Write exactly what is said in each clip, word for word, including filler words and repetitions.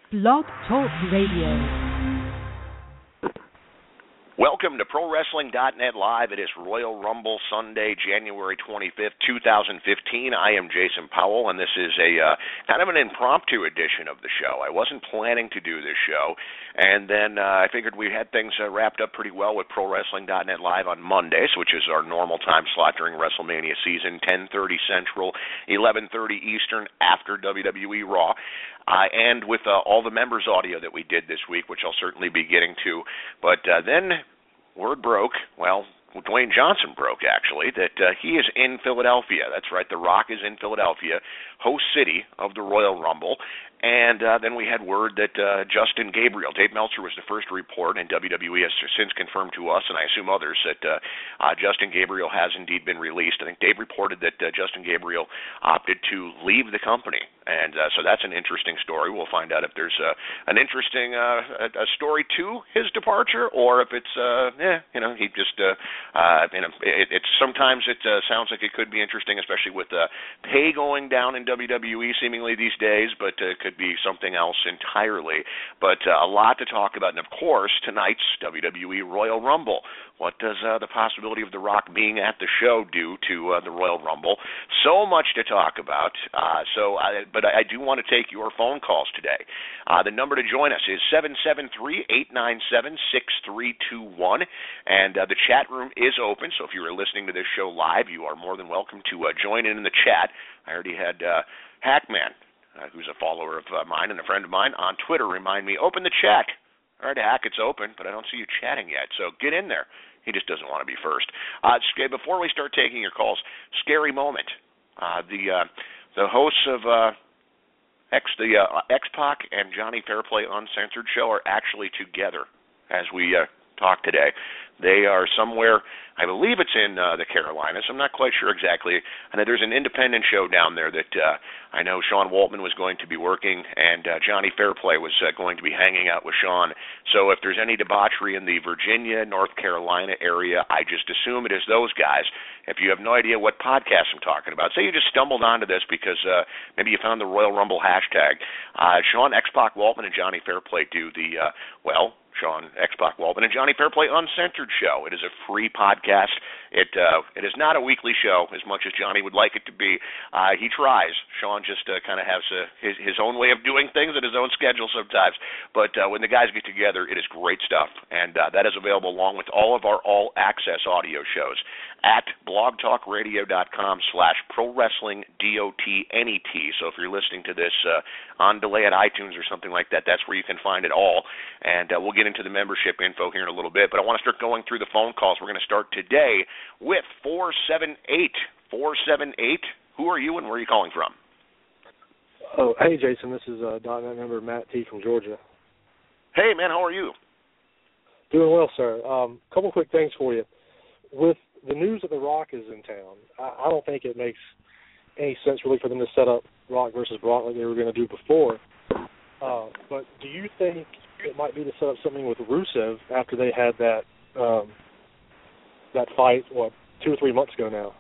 Blog Talk Radio. Welcome to Pro Wrestling dot net Live. It is Royal Rumble Sunday, January twenty-fifth, two thousand fifteen. I am Jason Powell, and this is a uh, kind of an impromptu edition of the show. I wasn't planning to do this show, and then uh, I figured we had things uh, wrapped up pretty well with Pro Wrestling dot net Live on Mondays, which is our normal time slot during WrestleMania season, ten thirty Central, eleven thirty Eastern, after W W E Raw. Uh, and with uh, all the members' audio that we did this week, which I'll certainly be getting to. But uh, then word broke, well, Dwayne Johnson broke, actually, that uh, he is in Philadelphia. That's right, The Rock is in Philadelphia, host city of the Royal Rumble. And uh, then we had word that uh, Justin Gabriel, Dave Meltzer was the first to report, and W W E has since confirmed to us, and I assume others, that uh, uh, Justin Gabriel has indeed been released. I think Dave reported that uh, Justin Gabriel opted to leave the company, and uh, so that's an interesting story. We'll find out if there's uh, an interesting uh, a, a story to his departure, or if it's, uh, eh, you know, he just, uh, uh, you know, it, it's sometimes it uh, sounds like it could be interesting, especially with uh, pay going down in W W E seemingly these days, but uh, could be something else entirely. But uh, a lot to talk about. And, of course, tonight's W W E Royal Rumble. What does uh, the possibility of The Rock being at the show do to uh, the Royal Rumble? So much to talk about. Uh, so, I, But I, I do want to take your phone calls today. Uh, the number to join us is seven seven three, eight nine seven, six three two one. And uh, the chat room is open. So if you are listening to this show live, you are more than welcome to uh, join in in the chat. I already had uh, Hackman, Uh, who's a follower of uh, mine and a friend of mine, on Twitter, remind me, open the chat. All right, Hack, it's open, but I don't see you chatting yet, so get in there. He just doesn't want to be first. Uh, before we start taking your calls, scary moment. Uh, the uh, the hosts of uh, X, the uh, X-Pac and Johnny Fairplay Uncensored show are actually together as we uh, talk today. They are somewhere, I believe it's in uh, the Carolinas. I'm not quite sure exactly. I know there's an independent show down there that uh, I know Sean Waltman was going to be working, and uh, Johnny Fairplay was uh, going to be hanging out with Sean. So if there's any debauchery in the Virginia, North Carolina area, I just assume it is those guys. If you have no idea what podcast I'm talking about, say you just stumbled onto this because uh, maybe you found the Royal Rumble hashtag. Uh, Sean X-Pac Waltman and Johnny Fairplay do the, uh, well, Sean X-Pac Waltman and Johnny Fairplay Uncensored show. It is a free podcast. It uh, it is not a weekly show as much as Johnny would like it to be. Uh, he tries. Sean just uh, kind of has uh, his, his own way of doing things and his own schedule sometimes. But uh, when the guys get together, it is great stuff. And uh, that is available along with all of our all-access audio shows at blogtalkradio.com slash pro wrestling D O T N E T. So if you're listening to this uh, on delay at iTunes or something like that, that's where you can find it all. And uh, we'll get into the membership info here in a little bit. But I want to start going through the phone calls. We're going to start today with four seven eight. four seven eight. Who are you and where are you calling from? Oh, hey, Jason. This is uh, .dot net member Matt T. from Georgia. Hey, man. How are you? Doing well, sir. A um, couple quick things for you. With the news that The Rock is in town, I, I don't think it makes any sense really for them to set up Rock versus Brock like they were going to do before. Uh, but do you think it might be to set up something with Rusev after they had that um, that fight, what, two or three months ago now?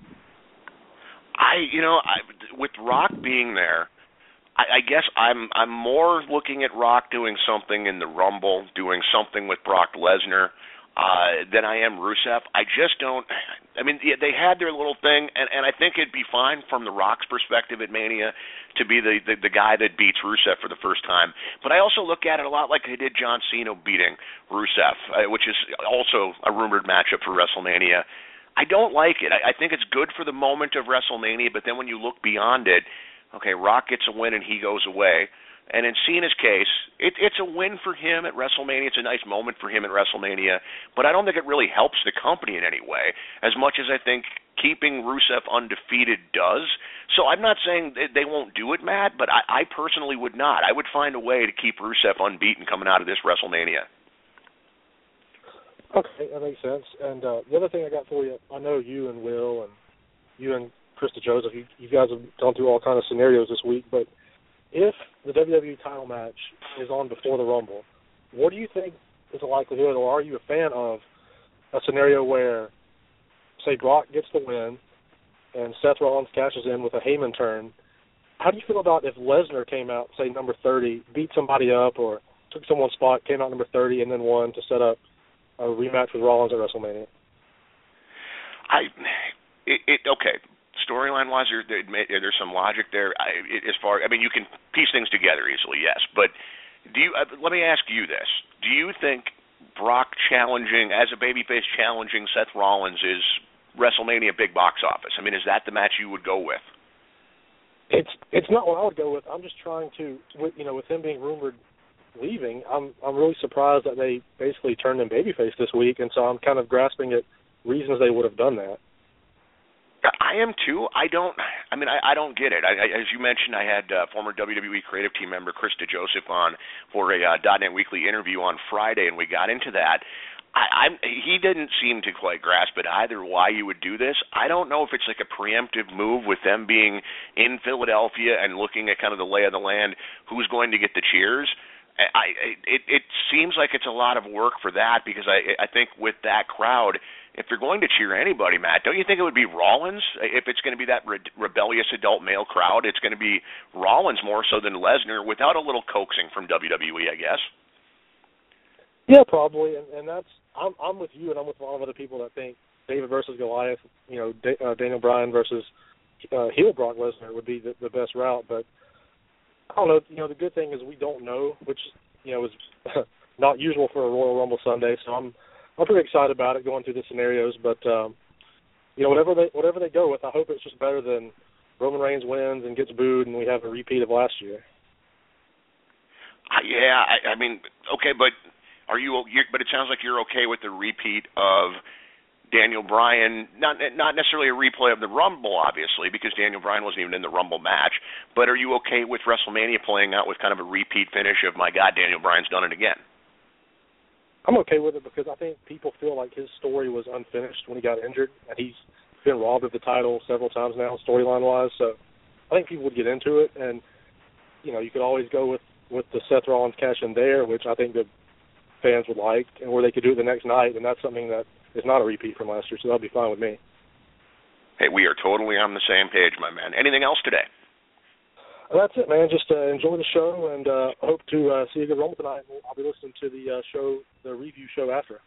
I, you know, I, with Rock being there, I, I guess I'm I'm more looking at Rock doing something in the Rumble, doing something with Brock Lesnar, uh, than I am Rusev. I just don't. I mean, yeah, they had their little thing, and, and I think it'd be fine from The Rock's perspective at Mania to be the, the, the guy that beats Rusev for the first time. But I also look at it a lot like they did John Cena beating Rusev, uh, which is also a rumored matchup for WrestleMania. I don't like it. I, I think it's good for the moment of WrestleMania, but then when you look beyond it, okay, Rock gets a win and he goes away. And in Cena's case, it, it's a win for him at WrestleMania. It's a nice moment for him at WrestleMania. But I don't think it really helps the company in any way, as much as I think keeping Rusev undefeated does. So I'm not saying they won't do it, Matt, but I, I personally would not. I would find a way to keep Rusev unbeaten coming out of this WrestleMania. Okay, that makes sense. And uh, the other thing I got for you, I know you and Will and you and Krista Joseph, you, you guys have gone through all kinds of scenarios this week, but if the W W E title match is on before the Rumble, what do you think is the likelihood, or are you a fan of a scenario where, say, Brock gets the win and Seth Rollins cashes in with a Heyman turn, how do you feel about if Lesnar came out, say, number thirty, beat somebody up or took someone's spot, came out number thirty, and then won to set up a rematch with Rollins at WrestleMania? I, it, it okay. Storyline wise, there, there, there's some logic there. I, as far, I mean, you can piece things together easily, yes. But do you? Uh, let me ask you this: do you think Brock challenging as a babyface challenging Seth Rollins is WrestleMania big box office? I mean, is that the match you would go with? It's it's not what I would go with. I'm just trying to, with, you know, with him being rumored leaving, I'm I'm really surprised that they basically turned him babyface this week, and so I'm kind of grasping at reasons they would have done that. I am too. I don't. I mean, I, I don't get it. I, I, as you mentioned, I had uh, former W W E creative team member Chris DeJoseph on for a uh, .dot net Weekly interview on Friday, and we got into that. I, I'm, he didn't seem to quite grasp it either. Why you would do this? I don't know if it's like a preemptive move with them being in Philadelphia and looking at kind of the lay of the land. Who's going to get the cheers? I, it, it seems like it's a lot of work for that because I, I think with that crowd, if they're going to cheer anybody, Matt, don't you think it would be Rollins? If it's going to be that re- rebellious adult male crowd, it's going to be Rollins more so than Lesnar without a little coaxing from W W E, I guess. Yeah, probably, and, and that's I'm I'm with you, and I'm with a lot of other people that think David versus Goliath, you know, da- uh, Daniel Bryan versus uh, heel Brock Lesnar would be the, the best route, but I don't know. You know, the good thing is we don't know, which, you know, is not usual for a Royal Rumble Sunday. So I'm I'm pretty excited about it going through the scenarios. But um, you know, whatever they whatever they go with, I hope it's just better than Roman Reigns wins and gets booed, and we have a repeat of last year. Uh, yeah, I, I mean, okay, but are you? You're, but it sounds like you're okay with the repeat of Daniel Bryan, not not necessarily a replay of the Rumble, obviously, because Daniel Bryan wasn't even in the Rumble match, but are you okay with WrestleMania playing out with kind of a repeat finish of, my God, Daniel Bryan's done it again? I'm okay with it because I think people feel like his story was unfinished when he got injured, and he's been robbed of the title several times now, storyline-wise, so I think people would get into it, and, you know, you could always go with, with the Seth Rollins cash in there, which I think the fans would like, and where they could do it the next night, and that's something that is not a repeat from last year, so that'll be fine with me. Hey, we are totally on the same page, my man. Anything else today? Well, that's it, man. Just uh, enjoy the show, and uh, hope to uh, see you at Rumble tonight. I'll be listening to the uh, show, the review show after.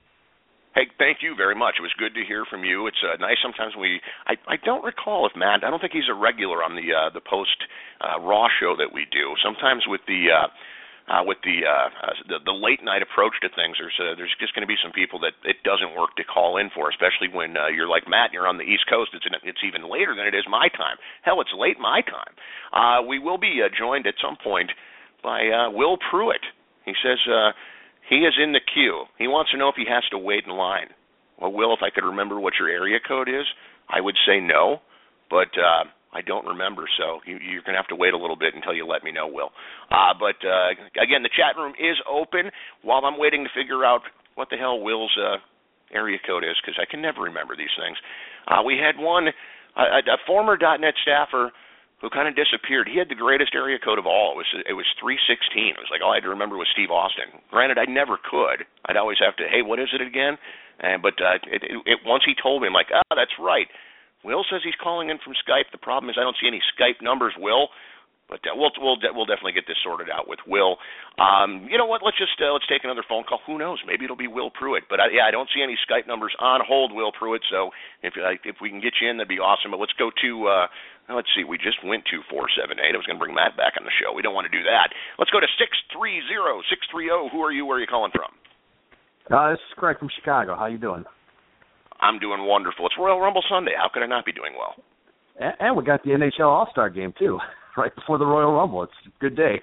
Hey, thank you very much. It was good to hear from you. It's uh, nice sometimes we. I, I don't recall if Matt. I don't think he's a regular on the uh, the post uh, Raw show that we do. Sometimes with the. Uh, Uh, with the, uh, uh, the the late night approach to things, there's uh, there's just going to be some people that it doesn't work to call in for, especially when uh, you're like Matt and you're on the East Coast. It's in, it's even later than it is my time. Hell, it's late my time. Uh, we will be uh, joined at some point by uh, Will Pruitt. He says uh, he is in the queue. He wants to know if he has to wait in line. Well, Will, if I could remember what your area code is, I would say no, but. Uh, I don't remember, so you, you're going to have to wait a little bit until you let me know, Will. Uh, but, uh, again, the chat room is open while I'm waiting to figure out what the hell Will's uh, area code is, because I can never remember these things. Uh, we had one, a, a former .dot net staffer who kind of disappeared. He had the greatest area code of all. It was it was three sixteen. It was like all I had to remember was Steve Austin. Granted, I never could. I'd always have to, hey, what is it again? And, but uh, it, it, it, once he told me, I'm like, ah, oh, that's right. Will says he's calling in from Skype. The problem is I don't see any Skype numbers, Will. But uh, we'll we'll we'll definitely get this sorted out with Will. Um, you know what? Let's just uh, let's take another phone call. Who knows? Maybe it'll be Will Pruitt. But I, yeah, I don't see any Skype numbers on hold, Will Pruitt. So if uh, if we can get you in, that'd be awesome. But let's go to uh, let's see. We just went to four seven eight. I was going to bring Matt back on the show. We don't want to do that. Let's go to six three zero six three zero. Who are you? Where are you calling from? Uh, this is Craig from Chicago. How you doing? I'm doing wonderful. It's Royal Rumble Sunday. How could I not be doing well? And, and we got the N H L All-Star game, too, right before the Royal Rumble. It's a good day.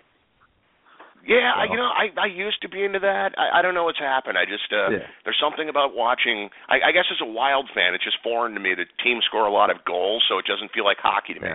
Yeah, so. I, you know, I I used to be into that. I, I don't know what's happened. I just, uh, yeah. There's something about watching, I, I guess as a Wild fan, it's just foreign to me that teams score a lot of goals, so it doesn't feel like hockey to me. Yeah.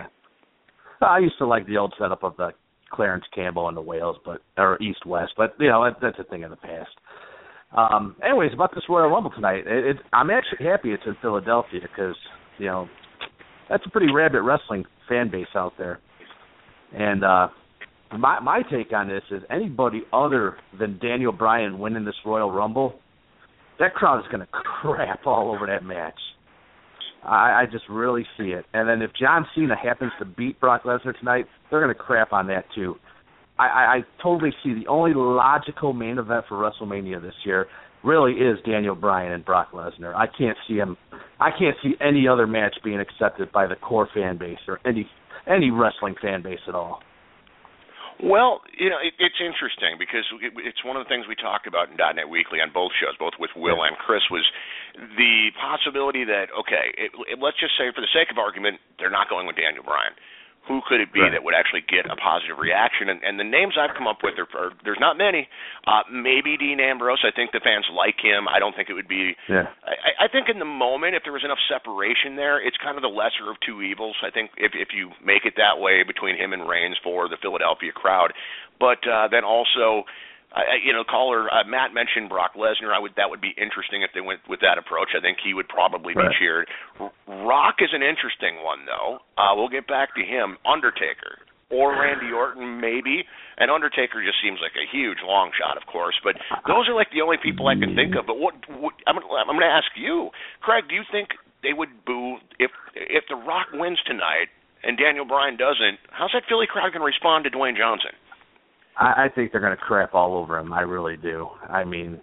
I used to like the old setup of the Clarence Campbell and the Wales, but or East-West, but, you know, that, that's a thing of the past. Um, anyways, about this Royal Rumble tonight, it, it, I'm actually happy it's in Philadelphia because, you know, that's a pretty rabid wrestling fan base out there. And uh, my my take on this is anybody other than Daniel Bryan winning this Royal Rumble, that crowd is going to crap all over that match. I, I just really see it. And then if John Cena happens to beat Brock Lesnar tonight, they're going to crap on that too. I, I, I totally see the only logical main event for WrestleMania this year really is Daniel Bryan and Brock Lesnar. I can't see him. I can't see any other match being accepted by the core fan base or any any wrestling fan base at all. Well, you know, it, it's interesting because it, it's one of the things we talked about in .dot Net Weekly on both shows, both with Will and Chris, was the possibility that, okay, it, it, let's just say for the sake of argument, they're not going with Daniel Bryan. Who could it be right. that would actually get a positive reaction? And, and the names I've come up with, are, are there's not many. Uh, maybe Dean Ambrose. I think the fans like him. I don't think it would be. Yeah. I, I think in the moment, if there was enough separation there, it's kind of the lesser of two evils. I think if if you make it that way between him and Reigns for the Philadelphia crowd, but uh, then also. Uh, you know, caller uh, Matt mentioned Brock Lesnar. I would that would be interesting if they went with that approach. I think he would probably right. be cheered. R- Rock is an interesting one, though. Uh, we'll get back to him. Undertaker or Randy Orton, maybe. And Undertaker just seems like a huge long shot, of course. But those are like the only people I can think of. But what, what I'm, I'm going to ask you, Craig? Do you think they would boo if if The Rock wins tonight and Daniel Bryan doesn't? How's that Philly crowd going to respond to Dwayne Johnson? I think they're going to crap all over him. I really do. I mean,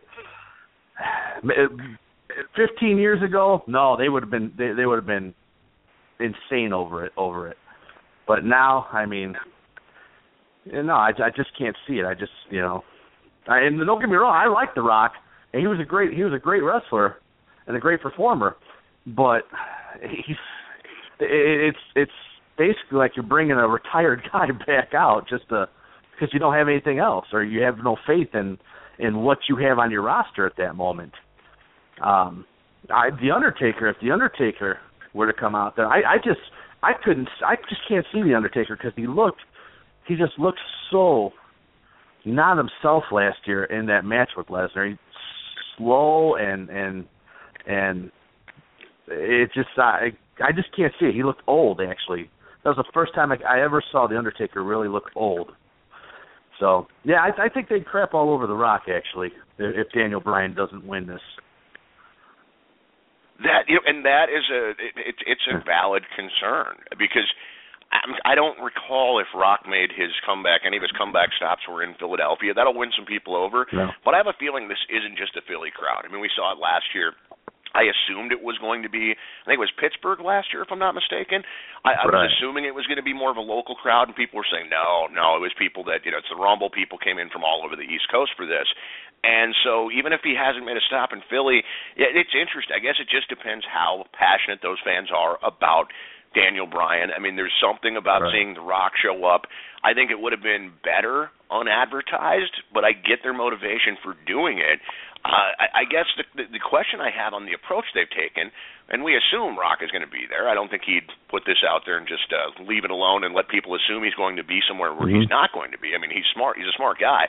fifteen years ago, no, they would have been they, they would have been insane over it over it. But now, I mean, you know, I, I just can't see it. I just, you know, I, and don't get me wrong, I like The Rock, and he was a great he was a great wrestler and a great performer. But he's it, it's it's basically like you're bringing a retired guy back out just to. Because you don't have anything else, or you have no faith in, in what you have on your roster at that moment. Um, I, the Undertaker, if the Undertaker were to come out there, I, I just, I couldn't, I just can't see the Undertaker because he looked, he just looked so not himself last year in that match with Lesnar. He's slow and and and it just, I, I just can't see it. He looked old actually. That was the first time I, I ever saw the Undertaker really look old. So, yeah, I, I think they'd crap all over The Rock, actually, if Daniel Bryan doesn't win this. That you know, and that is a it, it's a valid concern because I'm, I don't recall if Rock made his comeback. Any of his comeback stops were in Philadelphia. That'll win some people over. No. But I have a feeling this isn't just a Philly crowd. I mean, we saw it last year. I assumed it was going to be, I think it was Pittsburgh last year, if I'm not mistaken. I, I was right. assuming it was going to be more of a local crowd, and people were saying, no, no, it was people that, you know, it's the Rumble. People came in from all over the East Coast for this. And so even if he hasn't made a stop in Philly, it's interesting. I guess it just depends how passionate those fans are about Daniel Bryan. I mean, there's something about right. seeing The Rock show up. I think it would have been better unadvertised, but I get their motivation for doing it. Uh, I, I guess the, the, the question I have on the approach they've taken, and we assume Rock is going to be there. I don't think he'd put this out there and just uh, leave it alone and let people assume he's going to be somewhere where mm-hmm. he's not going to be. I mean, he's smart. He's a smart guy.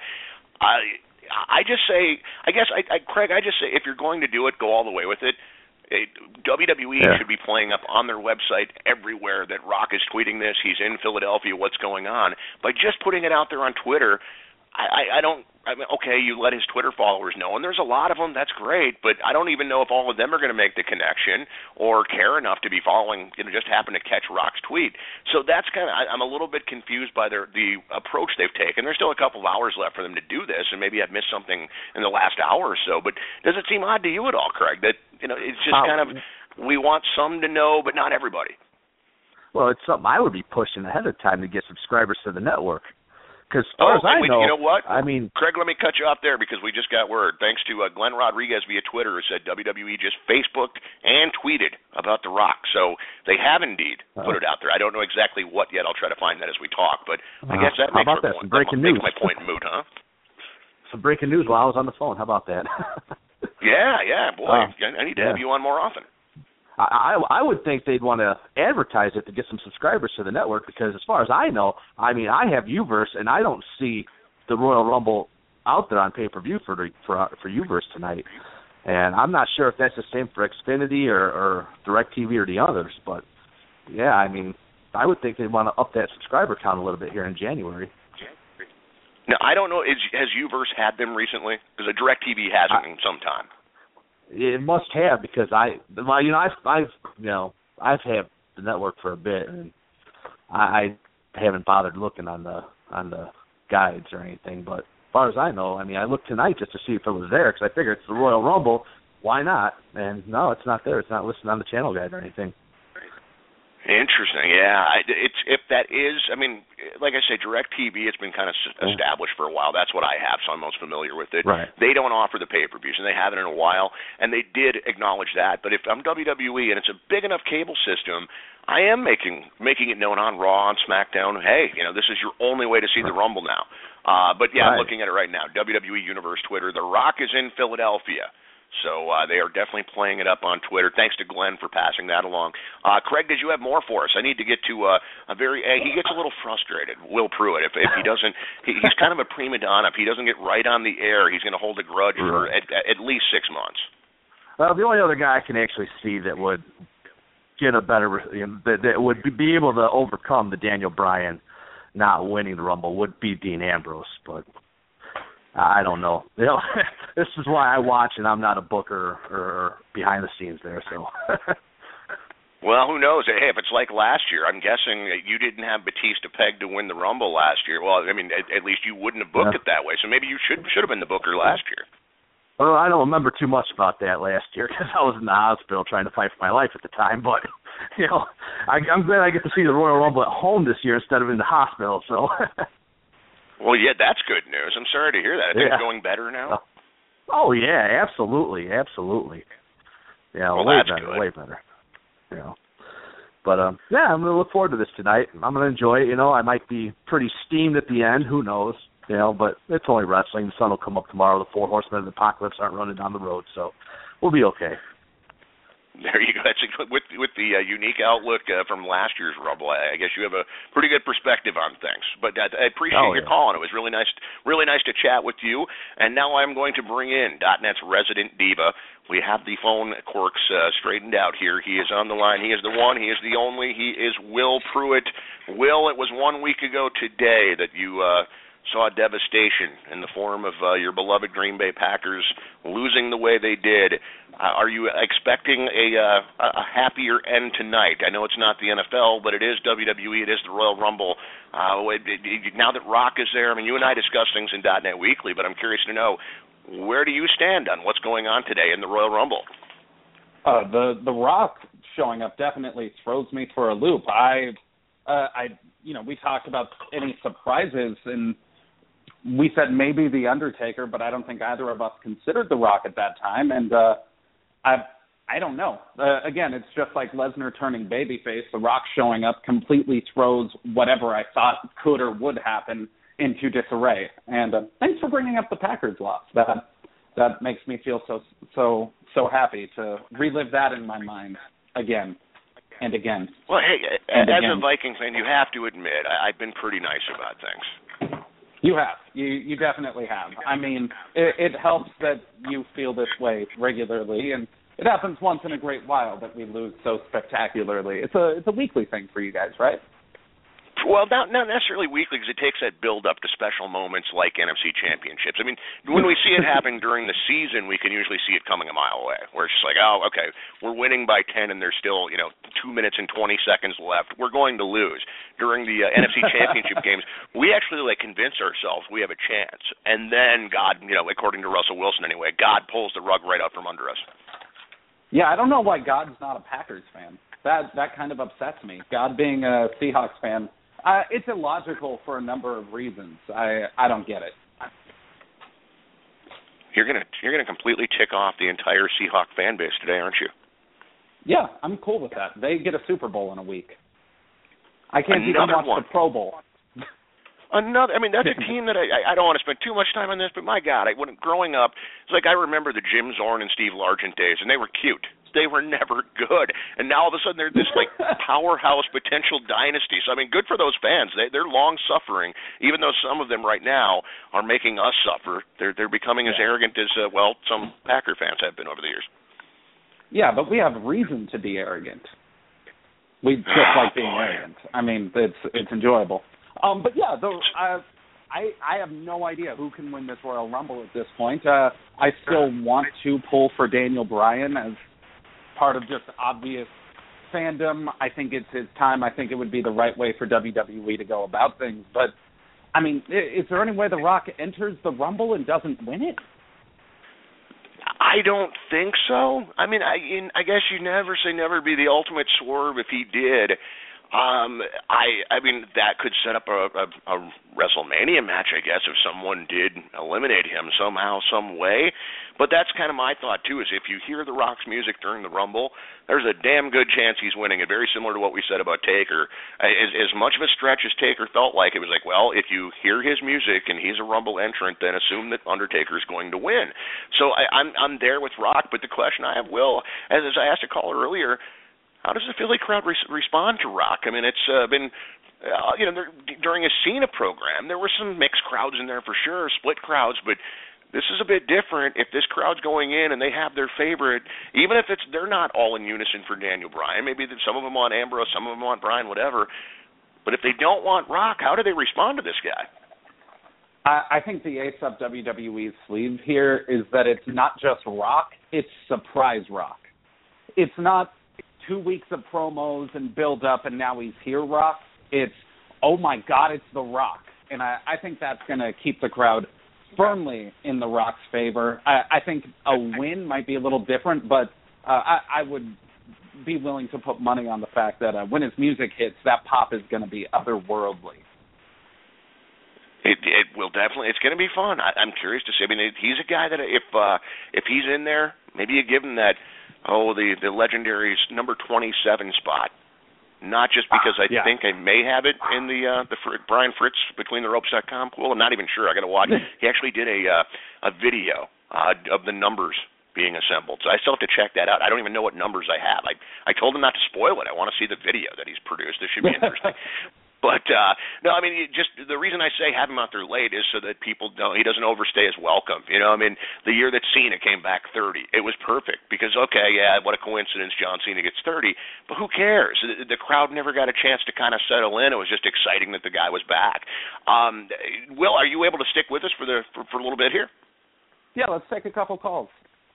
I I just say, I guess, I, I Craig, I just say if you're going to do it, go all the way with it. It, W W E yeah. should be playing up on their website everywhere that Rock is tweeting this. He's in Philadelphia. What's going on? By just putting it out there on Twitter, I, I, I don't. I mean, okay, you let his Twitter followers know, and there's a lot of them. That's great, but I don't even know if all of them are going to make the connection or care enough to be following. You know, just happen to catch Rock's tweet. So that's kind of. I'm a little bit confused by their the approach they've taken. There's still a couple of hours left for them to do this, and maybe I've missed something in the last hour or so. But does it seem odd to you at all, Craig? That you know, it's just kind of we want some to know, but not everybody. Well, it's something I would be pushing ahead of time to get subscribers to the network. Because as far oh, as I wait, know, you know what? I mean, Craig, let me cut you off there because we just got word. Thanks to uh, Glenn Rodriguez via Twitter, who said W W E just Facebooked and tweeted about The Rock. So they have indeed uh, put it out there. I don't know exactly what yet. I'll try to find that as we talk. But I uh, guess that how makes, about that? Point, Some breaking that news. makes my point moot, huh? Some breaking news while I was on the phone. How about that? yeah, yeah, boy. Uh, I need to yeah. have you on more often. I, I would think they'd want to advertise it to get some subscribers to the network because as far as I know, I mean, I have Uverse and I don't see the Royal Rumble out there on pay-per-view for the, for for Uverse tonight. And I'm not sure if that's the same for Xfinity or, or DirecTV or the others, but yeah, I mean, I would think they'd want to up that subscriber count a little bit here in January. Now, I don't know, is, has Uverse had them recently? Because DirecTV hasn't I, in some time. It must have because I, well, you know, I've, I've, you know, I've had the network for a bit, and I, I haven't bothered looking on the on the guides or anything. But as far as I know, I mean, I looked tonight just to see if it was there because I figured it's the Royal Rumble. Why not? And no, it's not there. It's not listed on the channel guide or anything. Interesting, yeah. I, it's if that is, I mean, like I say, DirecTV, it's been kind of established for a while. That's what I have, so I'm most familiar with it. Right. They don't offer the pay-per-views, and they haven't in a while, and they did acknowledge that. But if I'm W W E and it's a big enough cable system, I am making making it known on Raw, on SmackDown, hey, you know, this is your only way to see the Rumble now. Uh, but, yeah, right. I'm looking at it right now. W W E Universe Twitter, The Rock is in Philadelphia. So uh, they are definitely playing it up on Twitter. Thanks to Glenn for passing that along. Uh, Craig, did you have more for us? I need to get to uh, a very uh, – he gets a little frustrated, Will Pruitt. If, if he doesn't he, – he's kind of a prima donna. If he doesn't get right on the air, he's going to hold a grudge right. for at, at least six months. Well, the only other guy I can actually see that would get a better you know, – that, that would be able to overcome the Daniel Bryan not winning the Rumble would be Dean Ambrose, but – I don't know. You know, this is why I watch, and I'm not a booker or behind the scenes there. So, well, who knows? Hey, if it's like last year, I'm guessing you didn't have Batista pegged to win the Rumble last year. Well, I mean, at, at least you wouldn't have booked yeah. it that way. So maybe you should should have been the booker last year. Well, I don't remember too much about that last year because I was in the hospital trying to fight for my life at the time. But you know, I, I'm glad I get to see the Royal Rumble at home this year instead of in the hospital. So. Well, yeah, that's good news. I'm sorry to hear that. Are things yeah. going better now? Oh, yeah, absolutely, absolutely. Yeah, well, way that's better, good. way better. You know. But, um, yeah, I'm going to look forward to this tonight. I'm going to enjoy it. You know, I might be pretty steamed at the end. Who knows? You know, but it's only wrestling. The sun will come up tomorrow. The four horsemen of the apocalypse aren't running down the road, so we'll be okay. There you go. That's a, with with the uh, unique outlook uh, from last year's Rumble. I, I guess you have a pretty good perspective on things. But uh, I appreciate oh, your yeah. calling. It was really nice, really nice to chat with you. And now I'm going to bring in .net's resident diva. We have the phone quirks uh, straightened out here. He is on the line. He is the one. He is the only. He is Will Pruitt. Will, it was one week ago today that you uh, saw devastation in the form of uh, your beloved Green Bay Packers losing the way they did. Uh, are you expecting a, uh, a happier end tonight? I know it's not the N F L, but it is W W E. It is the Royal Rumble. Uh, it, it, now that Rock is there, I mean, you and I discuss things in .net Weekly, but I'm curious to know, where do you stand on what's going on today in the Royal Rumble? Uh, the the Rock showing up definitely throws me for a loop. I, uh, I, you know, we talked about any surprises, and we said maybe the Undertaker, but I don't think either of us considered the Rock at that time, and. Uh, I I don't know. Uh, again, it's just like Lesnar turning babyface. The Rock showing up completely throws whatever I thought could or would happen into disarray. And uh, thanks for bringing up the Packers loss. That that makes me feel so so so happy to relive that in my mind again and again. Well, hey, and as again. a Vikings fan, you have to admit I, I've been pretty nice about things. You have. You you definitely have. I mean, it, it helps that you feel this way regularly, and it happens once in a great while that we lose so spectacularly. It's a it's a weekly thing for you guys, right? Well, not not necessarily weekly, because it takes that build up to special moments like N F C championships. I mean, when we see it happen during the season, we can usually see it coming a mile away. Where it's just like, oh, okay, we're winning by ten, and there's still, you know, two minutes and twenty seconds left. We're going to lose. During the uh, N F C championship games, we actually like convince ourselves we have a chance, and then God, you know, according to Russell Wilson anyway, God pulls the rug right out from under us. Yeah, I don't know why God's not a Packers fan. That that kind of upsets me. God being a Seahawks fan. Uh, it's illogical for a number of reasons. I I don't get it. You're gonna you're gonna completely tick off the entire Seahawk fan base today, aren't you? Yeah, I'm cool with that. They get a Super Bowl in a week. I can't Another even watch one. the Pro Bowl. Another, I mean, that's a team that I, I don't want to spend too much time on this, but my God, I when growing up, it's like I remember the Jim Zorn and Steve Largent days, and they were cute. They were never good, and now all of a sudden they're this like powerhouse potential dynasty. So I mean, good for those fans. They, they're long suffering, even though some of them right now are making us suffer. They're they're becoming as yeah. arrogant as uh, well some Packer fans have been over the years. Yeah, but we have reason to be arrogant. We just oh, like being boy. arrogant. I mean, it's it's enjoyable. Um, but yeah, though I, I I have no idea who can win this Royal Rumble at this point. Uh, I still want to pull for Daniel Bryan as part of just obvious fandom. I think it's his time. I think it would be the right way for W W E to go about things. But, I mean, is there any way The Rock enters the Rumble and doesn't win it? I don't think so. I mean, I in, I guess you never say never. Be the ultimate swerve if he did. Um, I I mean that could set up a, a, a WrestleMania match, I guess, if someone did eliminate him somehow, some way. But that's kind of my thought too. Is if you hear The Rock's music during the Rumble, there's a damn good chance he's winning. And very similar to what we said about Taker. As, as much of a stretch as Taker felt like, it was like, well, if you hear his music and he's a Rumble entrant, then assume that Undertaker's going to win. So I, I'm I'm there with Rock. But the question I have, Will, as, as I asked a caller earlier, how does the Philly crowd re- respond to Rock? I mean, it's uh, been, uh, you know, there, during a Cena program, there were some mixed crowds in there for sure, split crowds, but this is a bit different. If this crowd's going in and they have their favorite, even if it's they're not all in unison for Daniel Bryan, maybe some of them want Ambrose, some of them want Bryan, whatever, but if they don't want Rock, how do they respond to this guy? I, I think the ace up W W E's sleeve here is that it's not just Rock, it's surprise Rock. It's not two weeks of promos and build up and now he's here Rock. It's, oh my God, it's The Rock. And I, I think that's going to keep the crowd firmly in The Rock's favor. I, I think a win might be a little different, but uh, I, I would be willing to put money on the fact that uh, when his music hits, that pop is going to be otherworldly. It, it will definitely. It's going to be fun. I, I'm curious to see. I mean, it, he's a guy that if uh, if he's in there, maybe you give him that, oh, the, the legendary number twenty-seven spot. Not just because I yeah. think I may have it in the uh, the Fr- Brian Fritz Between the Ropes dot com pool. I'm not even sure. I got to watch. He actually did a uh, a video uh, of the numbers being assembled. So I still have to check that out. I don't even know what numbers I have. I I told him not to spoil it. I want to see the video that he's produced. This should be interesting. But, uh, no, I mean, just the reason I say have him out there late is so that people don't, he doesn't overstay his welcome. You know, I mean, the year that Cena came back thirty, it was perfect because, okay, yeah, what a coincidence John Cena gets thirty, but who cares? The, the crowd never got a chance to kind of settle in. It was just exciting that the guy was back. Um, Will, are you able to stick with us for the for, for a little bit here? Yeah, let's take a couple calls.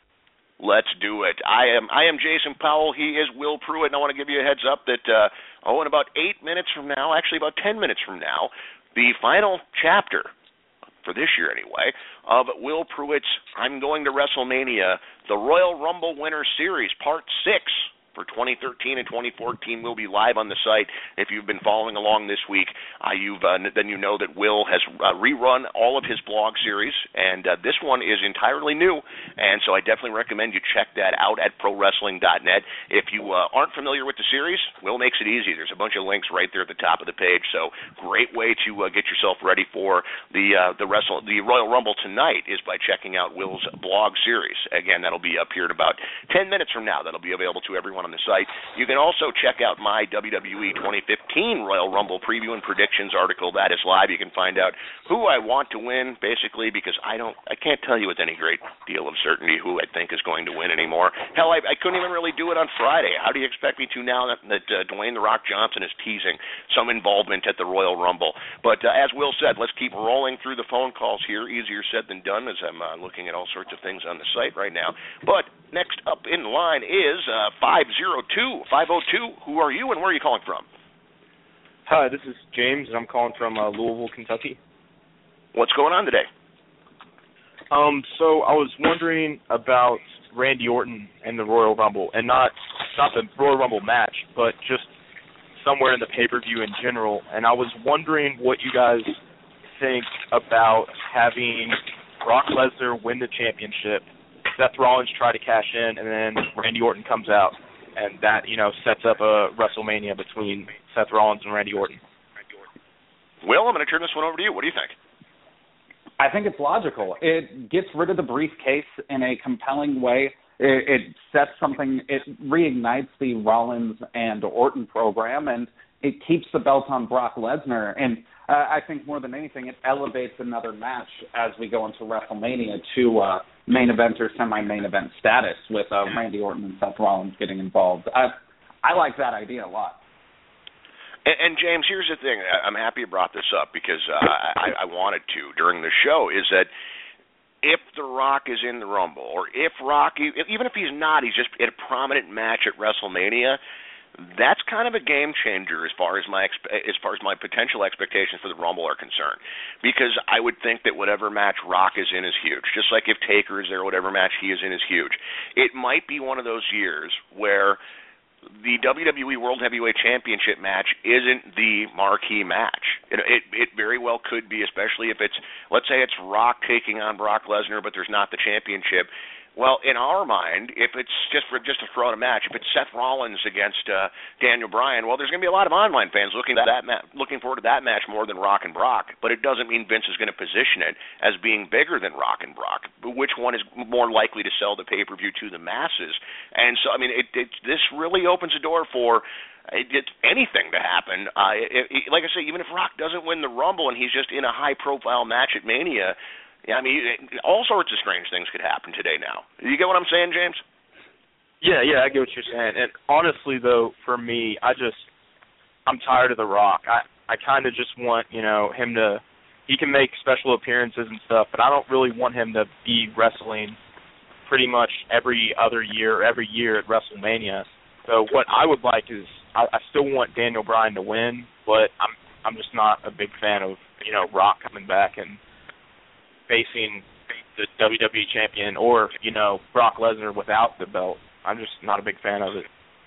Let's do it. I am I am Jason Powell. He is Will Pruitt, and I want to give you a heads up that, uh, oh, in about eight minutes from now, actually about ten minutes from now, the final chapter, for this year anyway, of Will Pruitt's I'm Going to WrestleMania, the Royal Rumble Winner Series, Part six. For twenty thirteen and twenty fourteen will be live on the site. If you've been following along this week, uh, you've uh, then you know that Will has uh, rerun all of his blog series, and uh, this one is entirely new. And so I definitely recommend you check that out at pro wrestling dot net. If you uh, aren't familiar with the series, Will makes it easy. There's a bunch of links right there at the top of the page. So great way to uh, get yourself ready for the uh, the wrestle the Royal Rumble tonight is by checking out Will's blog series. Again, that'll be up here in about ten minutes from now. That'll be available to everyone on the site. You can also check out my W W E twenty fifteen Royal Rumble preview and predictions article. That is live. You can find out who I want to win, basically, because I don't, I can't tell you with any great deal of certainty who I think is going to win anymore. Hell, I, I couldn't even really do it on Friday. How do you expect me to now that, that uh, Dwayne The Rock Johnson is teasing some involvement at the Royal Rumble? But uh, as Will said, let's keep rolling through the phone calls here. Easier said than done, as I'm uh, looking at all sorts of things on the site right now. But next up in line is uh, five oh two, five oh two. Who are you and where are you calling from? Hi, this is James, and I'm calling from uh, Louisville, Kentucky. What's going on today? Um, so I was wondering about Randy Orton and the Royal Rumble, and not not the Royal Rumble match, but just somewhere in the pay-per-view in general. And I was wondering what you guys think about having Brock Lesnar win the championship, Seth Rollins try to cash in, and then Randy Orton comes out, and that, you know, sets up a WrestleMania between Seth Rollins and Randy Orton. Will, I'm going to turn this one over to you. What do you think? I think it's logical. It gets rid of the briefcase in a compelling way. It, it sets something, it reignites the Rollins and Orton program, and it keeps the belt on Brock Lesnar. And uh, I think more than anything, it elevates another match as we go into WrestleMania to uh, main event or semi-main event status with uh, Randy Orton and Seth Rollins getting involved. I, I like that idea a lot. And, and James, here's the thing. I'm happy you brought this up because uh, I, I wanted to during the show, is that if The Rock is in the Rumble, or if Rock, even if he's not, he's just in a prominent match at WrestleMania, that's kind of a game changer as far as my expe- as far as my potential expectations for the Rumble are concerned, because I would think that whatever match Rock is in is huge. Just like if Taker is there, whatever match he is in is huge. It might be one of those years where the W W E World Heavyweight Championship match isn't the marquee match. It, it it very well could be, especially if it's, let's say it's Rock taking on Brock Lesnar, but there's not the championship. Well, in our mind, if it's just for just to throw out a match, if it's Seth Rollins against uh, Daniel Bryan, well, there's going to be a lot of online fans looking at that ma- looking forward to that match more than Rock and Brock. But it doesn't mean Vince is going to position it as being bigger than Rock and Brock. But which one is more likely to sell the pay-per-view to the masses? And so, I mean, it, it this really opens the door for it, it, anything to happen. Uh, it, it, like I say, even if Rock doesn't win the Rumble and he's just in a high-profile match at Mania. Yeah, I mean, all sorts of strange things could happen today now. You get what I'm saying, James? Yeah, yeah, I get what you're saying. And honestly, though, for me, I just, I'm tired of The Rock. I, I kind of just want, you know, him to, he can make special appearances and stuff, but I don't really want him to be wrestling pretty much every other year, every year at WrestleMania. So what I would like is, I, I still want Daniel Bryan to win, but I'm, I'm just not a big fan of, you know, Rock coming back and facing the W W E champion or, you know, Brock Lesnar without the belt. I'm just not a big fan of it.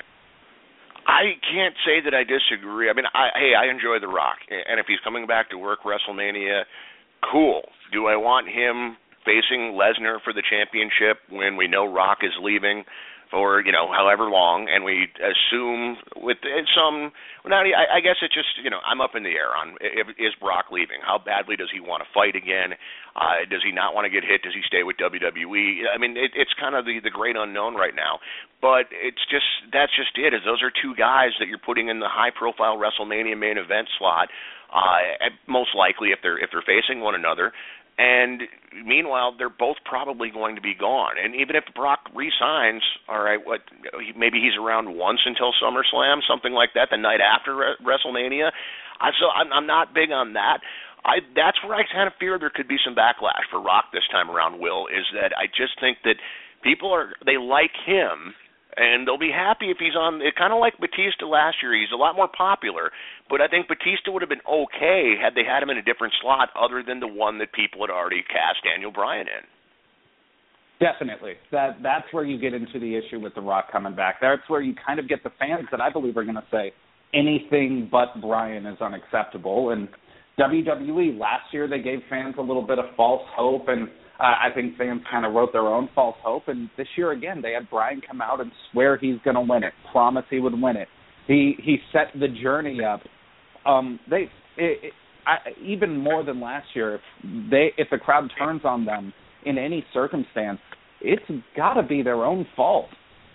I can't say that I disagree. I mean, I, hey, I enjoy The Rock, and if he's coming back to work WrestleMania, cool. Do I want him facing Lesnar for the championship when we know Rock is leaving for, you know, however long, and we assume with some, well, now I, I guess it's just, you know, I'm up in the air on, if, is Brock leaving? How badly does he want to fight again? Uh, does he not want to get hit? Does he stay with W W E? I mean, it, it's kind of the, the great unknown right now, but it's just, that's just it, is those are two guys that you're putting in the high-profile WrestleMania main event slot, uh, most likely if they're if they're facing one another. And meanwhile, they're both probably going to be gone. And even if Brock re-signs, all right, what maybe he's around once until SummerSlam, something like that, the night after WrestleMania. I, so I'm, I'm not big on that. I, that's where I kind of fear there could be some backlash for Rock this time around, Will, is that I just think that people are, they like him, and they'll be happy if he's on, it kind of like Batista last year. He's a lot more popular, but I think Batista would have been okay had they had him in a different slot other than the one that people had already cast Daniel Bryan in. Definitely. That That's where you get into the issue with The Rock coming back. That's where you kind of get the fans that I believe are going to say anything but Bryan is unacceptable. And W W E, last year they gave fans a little bit of false hope, and Uh, I think fans kind of wrote their own false hope, and this year again they had Bryan come out and swear he's going to win it, promise he would win it. He he set the journey up. Um, they it, it, I, even more than last year. If they if the crowd turns on them in any circumstance, it's got to be their own fault.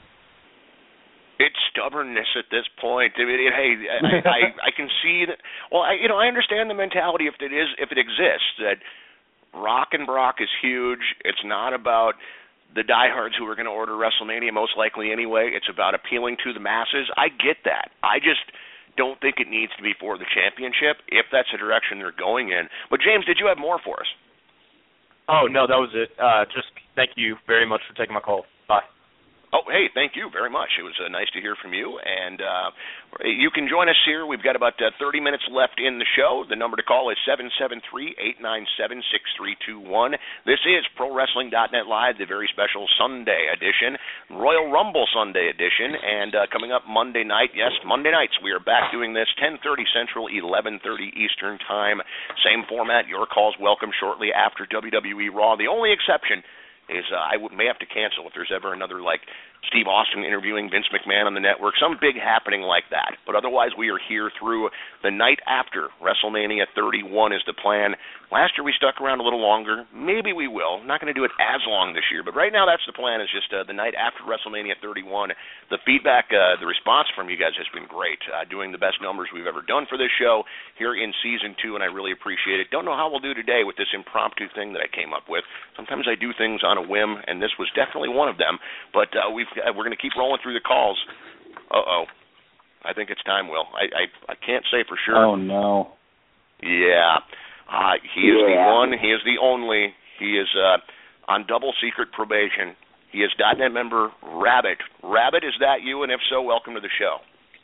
It's stubbornness at this point. I mean, hey, I, I I can see that. Well, I you know I understand the mentality if it is if it exists that. Rock and Brock is huge. It's not about the diehards who are going to order WrestleMania, most likely anyway. It's about appealing to the masses. I get that. I just don't think it needs to be for the championship if that's the direction they're going in. But, James, did you have more for us? Oh, no, that was it. Uh, just thank you very much for taking my call. Bye. Oh, hey, thank you very much. It was uh, nice to hear from you. And uh, you can join us here. We've got about uh, thirty minutes left in the show. The number to call is seven seven three, eight nine seven, six three two one. This is Pro Wrestling dot net Live, the very special Sunday edition, Royal Rumble Sunday edition. And uh, coming up Monday night, yes, Monday nights, we are back doing this, ten thirty Central, eleven thirty Eastern Time. Same format. Your calls welcome shortly after W W E Raw. The only exception is uh, I w- may have to cancel if there's ever another, like, Steve Austin interviewing Vince McMahon on the network, some big happening like that. But otherwise, we are here through the night after WrestleMania thirty-one is the plan. Last year, we stuck around a little longer. Maybe we will. Not going to do it as long this year. But right now, that's the plan, is just uh, the night after WrestleMania thirty-one. The feedback, uh, the response from you guys has been great. Uh, doing the best numbers we've ever done for this show here in Season two, and I really appreciate it. Don't know how we'll do today with this impromptu thing that I came up with. Sometimes I do things on a whim, and this was definitely one of them. But uh, we've we're going to keep rolling through the calls. Uh-oh. I think it's time, Will. I I, I can't say for sure. Oh, no. Yeah. Uh, he is yeah. the one. He is the only. He is uh, on double secret probation. He is .dot net member Rabbit. Rabbit, is that you? And if so, welcome to the show.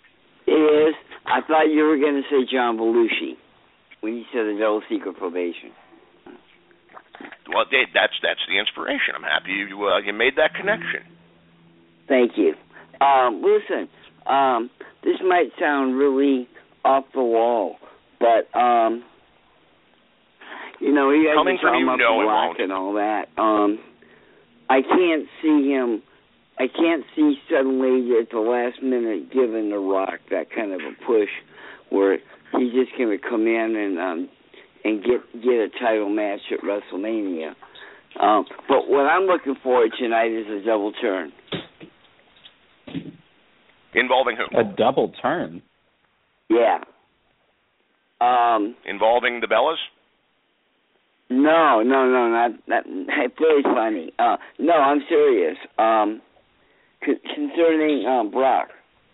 It is. I thought you were going to say John Belushi when you said the double secret probation. Well, they, that's that's the inspiration. I'm happy you uh, you made that connection. Thank you. Um, listen, um, this might sound really off the wall, but um, you know, you guys Coming are from talking you, about no, the it Rock won't. and all that. Um, I can't see him. I can't see suddenly at the last minute giving The Rock that kind of a push where he's just going to come in and um, and get get a title match at WrestleMania. Um, but what I'm looking for tonight is a double turn. Involving who? A double turn? Yeah. Um, Involving the Bellas? no, no, no, not that. Very funny. Uh, no, I'm serious. Um, c- concerning um, Brock.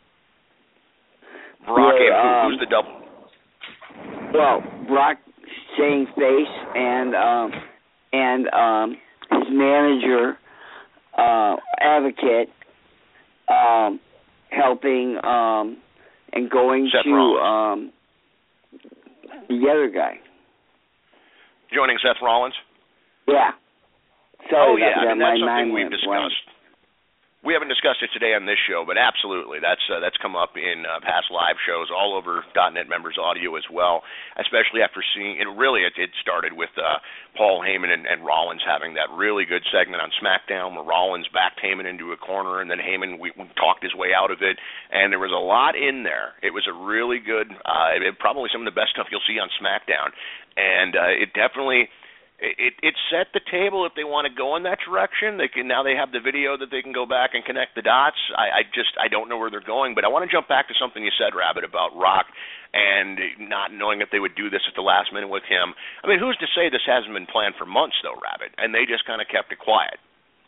Brock Yeah, and who? um, Who's the double? Well, Brock staying face and um, and um, his manager, uh, Advocate, um, helping um, and going Seth to Rollins. um, the other guy. Joining Seth Rollins? Yeah. Oh, Sorry yeah. about I that. mean, My that's something mind we've went discussed. blank. We haven't discussed it today on this show, but absolutely, that's uh, that's come up in uh, past live shows all over .net members audio as well. Especially after seeing it, really it, it started with uh, Paul Heyman and, and Rollins having that really good segment on SmackDown where Rollins backed Heyman into a corner, and then Heyman we, we talked his way out of it, and there was a lot in there. It was a really good, uh, it, probably some of the best stuff you'll see on SmackDown, and uh, it definitely. It, it set the table if they want to go in that direction. They can now they have the video that they can go back and connect the dots. I, I just I don't know where they're going, but I want to jump back to something you said, Rabbit, about Rock and not knowing if they would do this at the last minute with him. I mean, who's to say this hasn't been planned for months, though, Rabbit? And they just kind of kept it quiet.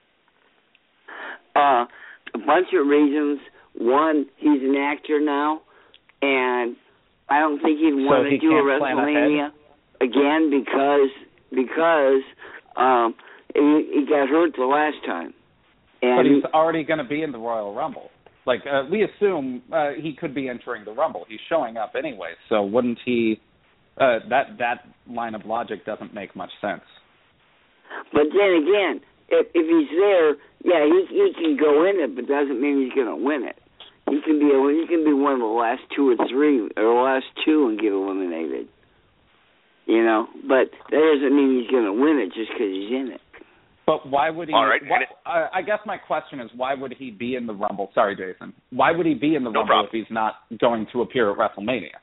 Uh, a bunch of reasons. One, he's an actor now, and I don't think he'd want So to he do a can't plan WrestleMania again because because um, he, he got hurt the last time. And But he's he, already going to be in the Royal Rumble. Like, uh, we assume uh, he could be entering the Rumble. He's showing up anyway, so wouldn't he... Uh, that that line of logic doesn't make much sense. but then again, if, if he's there, yeah, he he can go in it, but doesn't mean he's going to win it. He can be a, he can be one of the last two or three or the last two and get eliminated. You know, but that doesn't mean he's going to win it just because he's in it. But why would he... All right, why, and it- uh, I guess my question is, why would he be in the Rumble? Sorry, Jason. Why would he be in the No Rumble problem. if he's not going to appear at WrestleMania?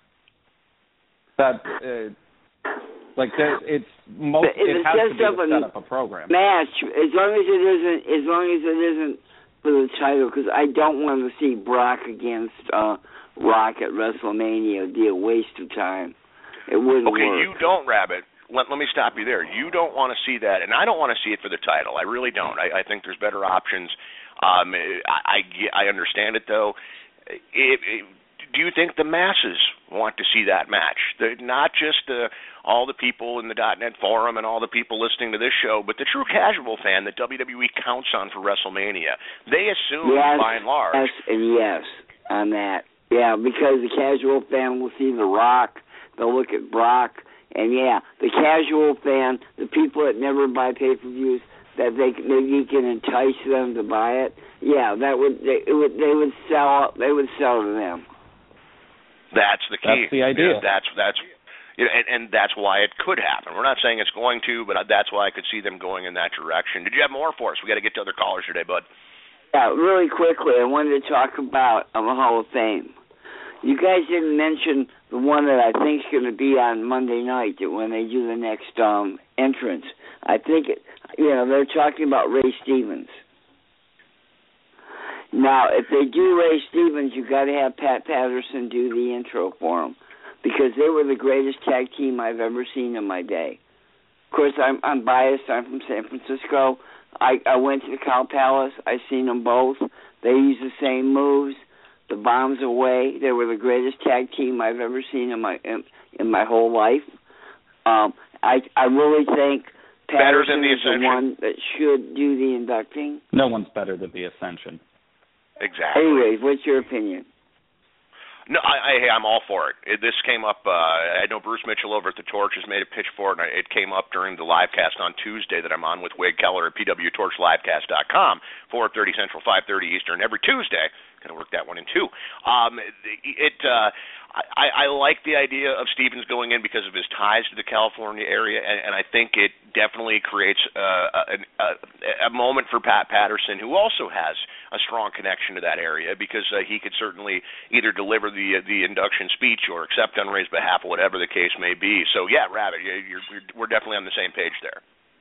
That, uh, like, there, it's... Most, But if it it's has to just be up to a set up a program. Match, as long as it isn't, as long as it isn't for the title, because I don't want to see Brock against uh, Rock at WrestleMania. It'd be a waste of time. It wouldn't Okay, work. you don't, Rabbit. Let, let me stop you there. You don't want to see that, and I don't want to see it for the title. I really don't. I, I think there's better options. Um, I, I, I understand it, though. It, it, do you think the masses want to see that match? The, not just uh, all the people in the .net forum and all the people listening to this show, but the true casual fan that W W E counts on for WrestleMania. They assume, yes, by and large. Yes, and yes on that. Yeah, because the casual fan will see The Rock. They'll look at Brock. And, yeah, the casual fan, the people that never buy pay-per-views, that they maybe can entice them to buy it, yeah, that would they, it would they would sell they would sell to them. That's the key. That's the idea. Yeah, that's that's you know, and, and that's why it could happen. We're not saying it's going to, but that's why I could see them going in that direction. Did you have more for us? We got to get to other callers today, bud. Yeah, really quickly, I wanted to talk about um, the Hall of Fame. You guys didn't mention the one that I think is going to be on Monday night when they do the next um, entrance. I think, it, you know, they're talking about Ray Stevens. Now, if they do Ray Stevens, you've got to have Pat Patterson do the intro for them because they were the greatest tag team I've ever seen in my day. Of course, I'm, I'm biased. I'm from San Francisco. I, I went to the Cow Palace. I've seen them both. They use the same moves. The Bombs Away. They were the greatest tag team I've ever seen in my in, in my whole life. Um, I I really think Better than Patterson the is the Ascension. one that should do the inducting. No one's better than the Ascension. Exactly. Anyways, what's your opinion? No, I, I, hey, I'm all for it. it this came up. Uh, I know Bruce Mitchell over at the Torch has made a pitch for it, and it came up during the live cast on Tuesday that I'm on with Wade Keller at P W Torch Livecast dot com, four thirty Central, five thirty Eastern every Tuesday. Going to work that one in too. Um, it. Uh, I, I like the idea of Stevens going in because of his ties to the California area, and, and I think it definitely creates uh, a, a, a moment for Pat Patterson, who also has a strong connection to that area, because uh, he could certainly either deliver the the induction speech or accept on Ray's behalf, or whatever the case may be. So, yeah, Rabbit, you're, you're, we're definitely on the same page there.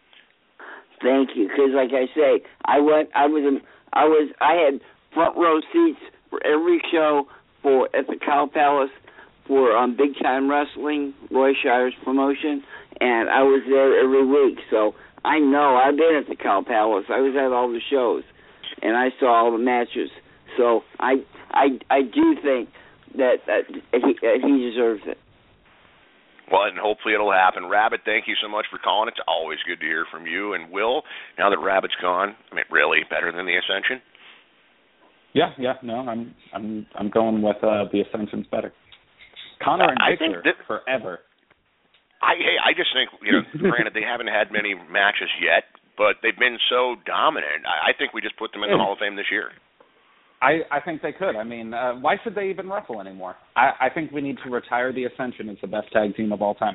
Thank you, because like I say, I went, I was, I was, I had front row seats for every show for at the Cow Palace for um, Big Time Wrestling, Roy Shire's promotion, and I was there every week. So I know I've been at the Cow Palace. I was at all the shows, and I saw all the matches. So I I I do think that, that he that he deserves it. Well, and hopefully it'll happen. Rabbit, thank you so much for calling. It's always good to hear from you. And Will, now that Rabbit's gone, I mean, really better than the Ascension? Yeah, yeah, no, I'm I'm I'm going with uh, the Ascension's better. Connor and I Victor think that, forever. I hey, I just think, you know, granted they haven't had many matches yet, but they've been so dominant. I, I think we just put them in the Hall of Fame this year. I, I think they could. I mean, uh, why should they even wrestle anymore? I, I think we need to retire the Ascension as the best tag team of all time.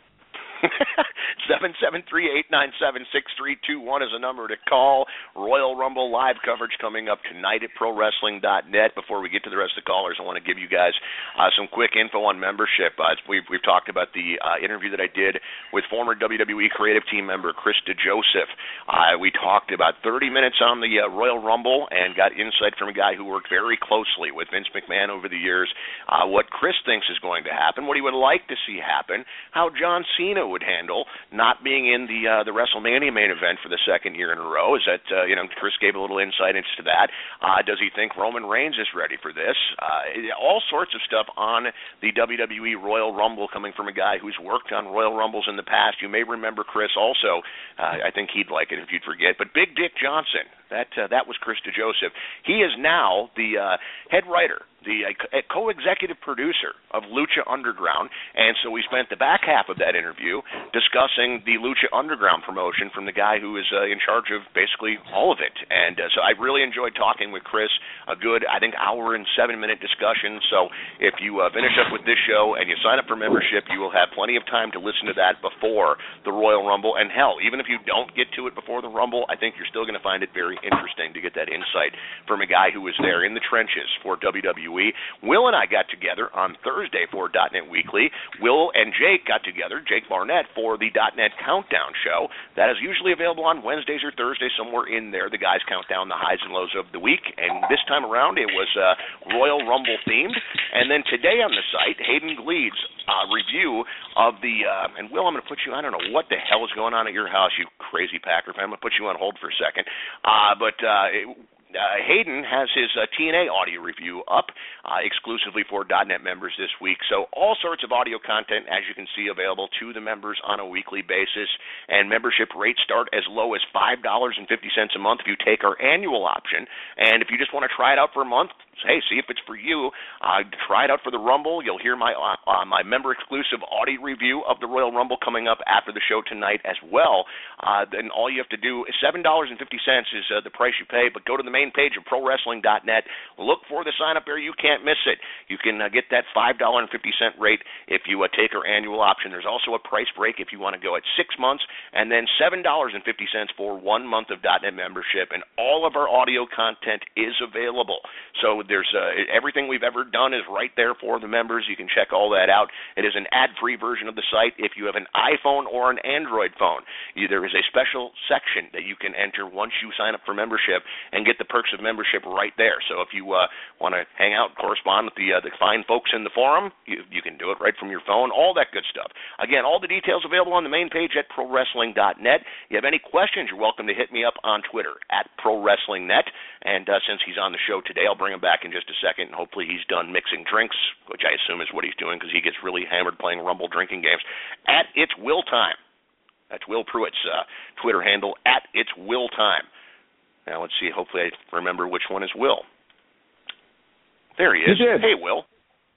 seven seven three, eight nine seven, six three two one is a number to call. Royal Rumble live coverage coming up tonight at pro wrestling dot net. Before we get to the rest of the callers, I want to give you guys uh, some quick info on membership. Uh, we've, we've talked about the uh, interview that I did with former W W E creative team member Chris DeJoseph. Uh, we talked about thirty minutes on the uh, Royal Rumble and got insight from a guy who worked very closely with Vince McMahon over the years, uh, what Chris thinks is going to happen, what he would like to see happen, how John Cena would handle not being in the uh, the WrestleMania main event for the second year in a row. Is that, uh, you know, Chris gave a little insight into that. Uh, does he think Roman Reigns is ready for this? Uh, all sorts of stuff on the W W E Royal Rumble coming from a guy who's worked on Royal Rumbles in the past. You may remember Chris also. Uh, I think he'd like it if you'd forget. But Big Dick Johnson, that uh, that was Chris DeJoseph. He is now the uh, head writer, the uh, co-executive producer of Lucha Underground, and so we spent the back half of that interview discussing the Lucha Underground promotion from the guy who is uh, in charge of basically all of it. And uh, so I really enjoyed talking with Chris, a good, I think, hour and seven-minute discussion. So if you uh, finish up with this show and you sign up for membership, you will have plenty of time to listen to that before the Royal Rumble. And hell, even if you don't get to it before the Rumble, I think you're still going to find it very interesting to get that insight from a guy who was there in the trenches for W W E. Will and I got together on Thursday for .NET Weekly. Will and Jake got together, Jake Barnett, for the .NET Countdown show. That is usually available on Wednesdays or Thursdays, somewhere in there. The guys count down the highs and lows of the week, and this time around it was uh, Royal Rumble themed. And then today on the site, Hayden Gleed's uh, review of the, uh, and Will, I'm going to put you, I don't know what the hell is going on at your house, you crazy Packer fan. I'm going to put you on hold for a second. Uh, but uh, it, Uh, Hayden has his uh, T N A audio review up uh, exclusively for .NET members this week. So all sorts of audio content, as you can see, available to the members on a weekly basis. And membership rates start as low as five dollars and fifty cents a month if you take our annual option. And if you just want to try it out for a month, hey, see if it's for you. Uh, try it out for the Rumble. You'll hear my uh, uh, my member-exclusive audio review of the Royal Rumble coming up after the show tonight as well. Uh, then all you have to do is seven dollars and fifty cents is uh, the price you pay, but go to the main page of pro wrestling dot net. Look for the sign-up there. You can't miss it. You can uh, get that five dollars and fifty cents rate if you uh, take our annual option. There's also a price break if you want to go at six months, and then seven dollars and fifty cents for one month of .NET membership, and all of our audio content is available. So there's uh, everything we've ever done is right there for the members. You can check all that out. It is an ad-free version of the site. If you have an iPhone or an Android phone, you, there is a special section that you can enter once you sign up for membership and get the perks of membership right there. So if you uh, want to hang out, correspond with the uh, the fine folks in the forum, you, you can do it right from your phone, all that good stuff. Again, all the details available on the main page at pro wrestling dot net. If you have any questions, you're welcome to hit me up on Twitter at pro wrestling net. And uh, since he's on the show today, I'll bring him back in just a second, and hopefully he's done mixing drinks, which I assume is what he's doing because he gets really hammered playing Rumble drinking games. At It's Will Time. That's Will Pruitt's uh, Twitter handle, at It's Will Time. Now, let's see. Hopefully I remember which one is Will. There he is. You did. Hey, Will.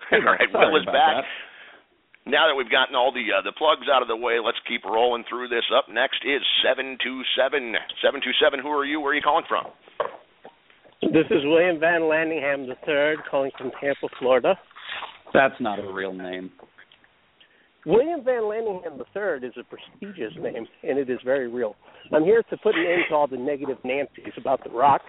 Hey, all right, sorry Will is about back. That. Now that we've gotten all the uh, the plugs out of the way, let's keep rolling through this. Up next is seven two seven. seven two seven, who are you? Where are you calling from? This is William Van Landingham the third, calling from Tampa, Florida. That's not a real name. William Van Landingham the third is a prestigious name, and it is very real. I'm here to put an end to all the negative Nancy's about The Rock.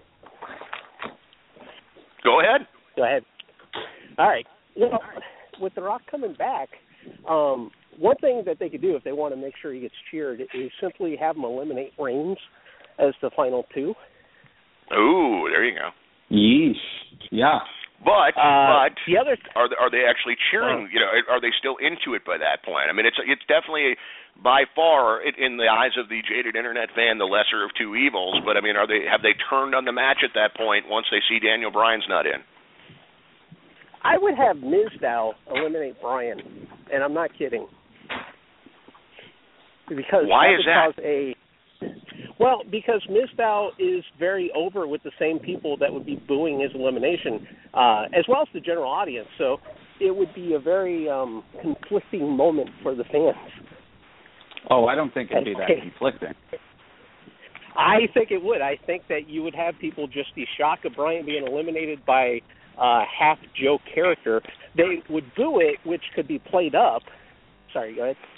Go ahead. Go ahead. All right. Well, with The Rock coming back, um, one thing that they could do if they want to make sure he gets cheered is simply have him eliminate Reigns as the final two. Ooh, there you go. Yeesh. Yeah. But uh, but the other th- are they, are they actually cheering? Uh, you know, are they still into it by that point? I mean, it's it's definitely by far in the eyes of the jaded internet fan the lesser of two evils. But I mean, are they have they turned on the match at that point once they see Daniel Bryan's not in? I would have Mizdow eliminate Bryan, and I'm not kidding. Because why that is would that? Cause a Well, because Mizdow is very over with the same people that would be booing his elimination, uh, as well as the general audience. So it would be a very um, conflicting moment for the fans. Oh, I don't think it'd be that conflicting. I think it would. I think that you would have people just be shocked of Bryan being eliminated by a half-joke character. They would boo it, which could be played up. Sorry, go ahead.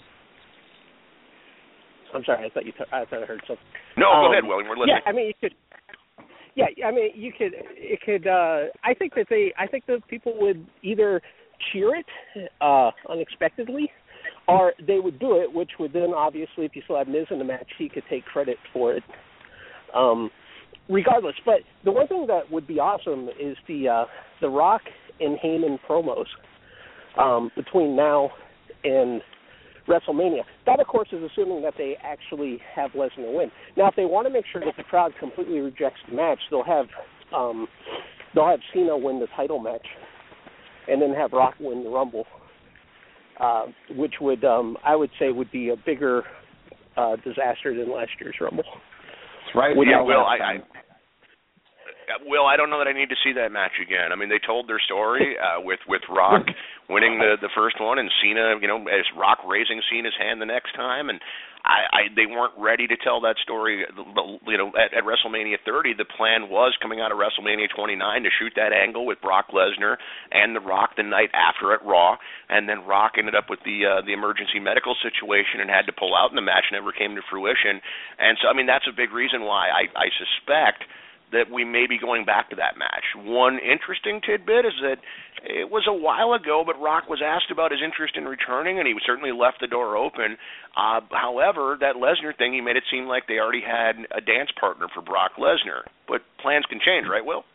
I'm sorry. I thought you. T- I thought I heard something. No, um, go ahead, William. We're listening. Yeah, I mean, you could. Yeah, I mean, you could. It could. Uh, I think that they. I think that people would either cheer it uh, unexpectedly, or they would do it, which would then obviously, if you still have Miz in the match, he could take credit for it. Um, regardless, but the one thing that would be awesome is the uh, the Rock and Heyman promos um, between now and WrestleMania. That, of course, is assuming that they actually have Lesnar win. Now, if they want to make sure that the crowd completely rejects the match, they'll have um, they'll have Cena win the title match, and then have Rock win the Rumble, uh, which would um, I would say would be a bigger uh, disaster than last year's Rumble. That's right. Yeah, Will, I, I Will, I don't know that I need to see that match again. I mean, they told their story uh, with with Rock winning the the first one, and Cena, you know, as Rock raising Cena's hand the next time, and I, I they weren't ready to tell that story. You know, at, at WrestleMania thirty, the plan was coming out of WrestleMania twenty-nine to shoot that angle with Brock Lesnar and The Rock the night after at Raw, and then Rock ended up with the uh, the emergency medical situation and had to pull out, and the match never came to fruition. And so, I mean, that's a big reason why I, I suspect that we may be going back to that match. One interesting tidbit is that it was a while ago, but Rock was asked about his interest in returning, and he certainly left the door open. Uh, however, that Lesnar thing, he made it seem like they already had a dance partner for Brock Lesnar. But plans can change, right, Will?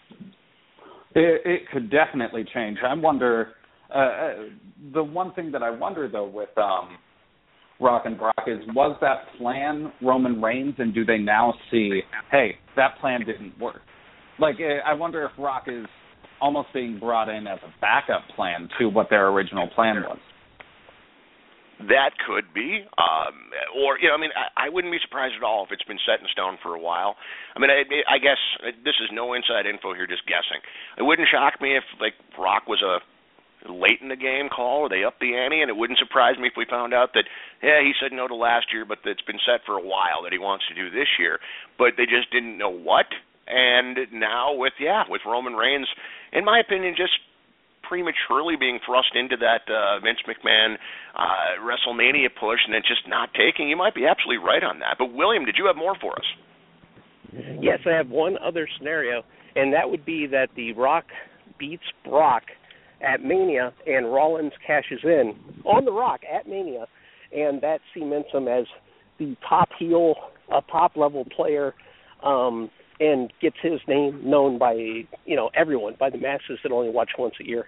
It, it could definitely change. I wonder, uh, the one thing that I wonder, though, with um, Rock and Brock is, was that plan Roman Reigns, and do they now see, hey, that plan didn't work? Like, I wonder if Rock is almost being brought in as a backup plan to what their original plan was. That could be. Um, or, you know, I mean, I, I wouldn't be surprised at all if it's been set in stone for a while. I mean, I, I guess this is no inside info here, just guessing. It wouldn't shock me if, like, Rock was a late in the game call, or they upped the ante, and it wouldn't surprise me if we found out that, yeah, he said no to last year, but it's been set for a while that he wants to do this year, but they just didn't know what. And now with, yeah, with Roman Reigns, in my opinion, just prematurely being thrust into that uh, Vince McMahon uh, WrestleMania push and it's just not taking, you might be absolutely right on that. But William, did you have more for us? Yes, I have one other scenario, and that would be that The Rock beats Brock at Mania, and Rollins cashes in on The Rock at Mania, and that cements him as the top heel, a top-level player, um, and gets his name known by, you know, everyone, by the masses that only watch once a year.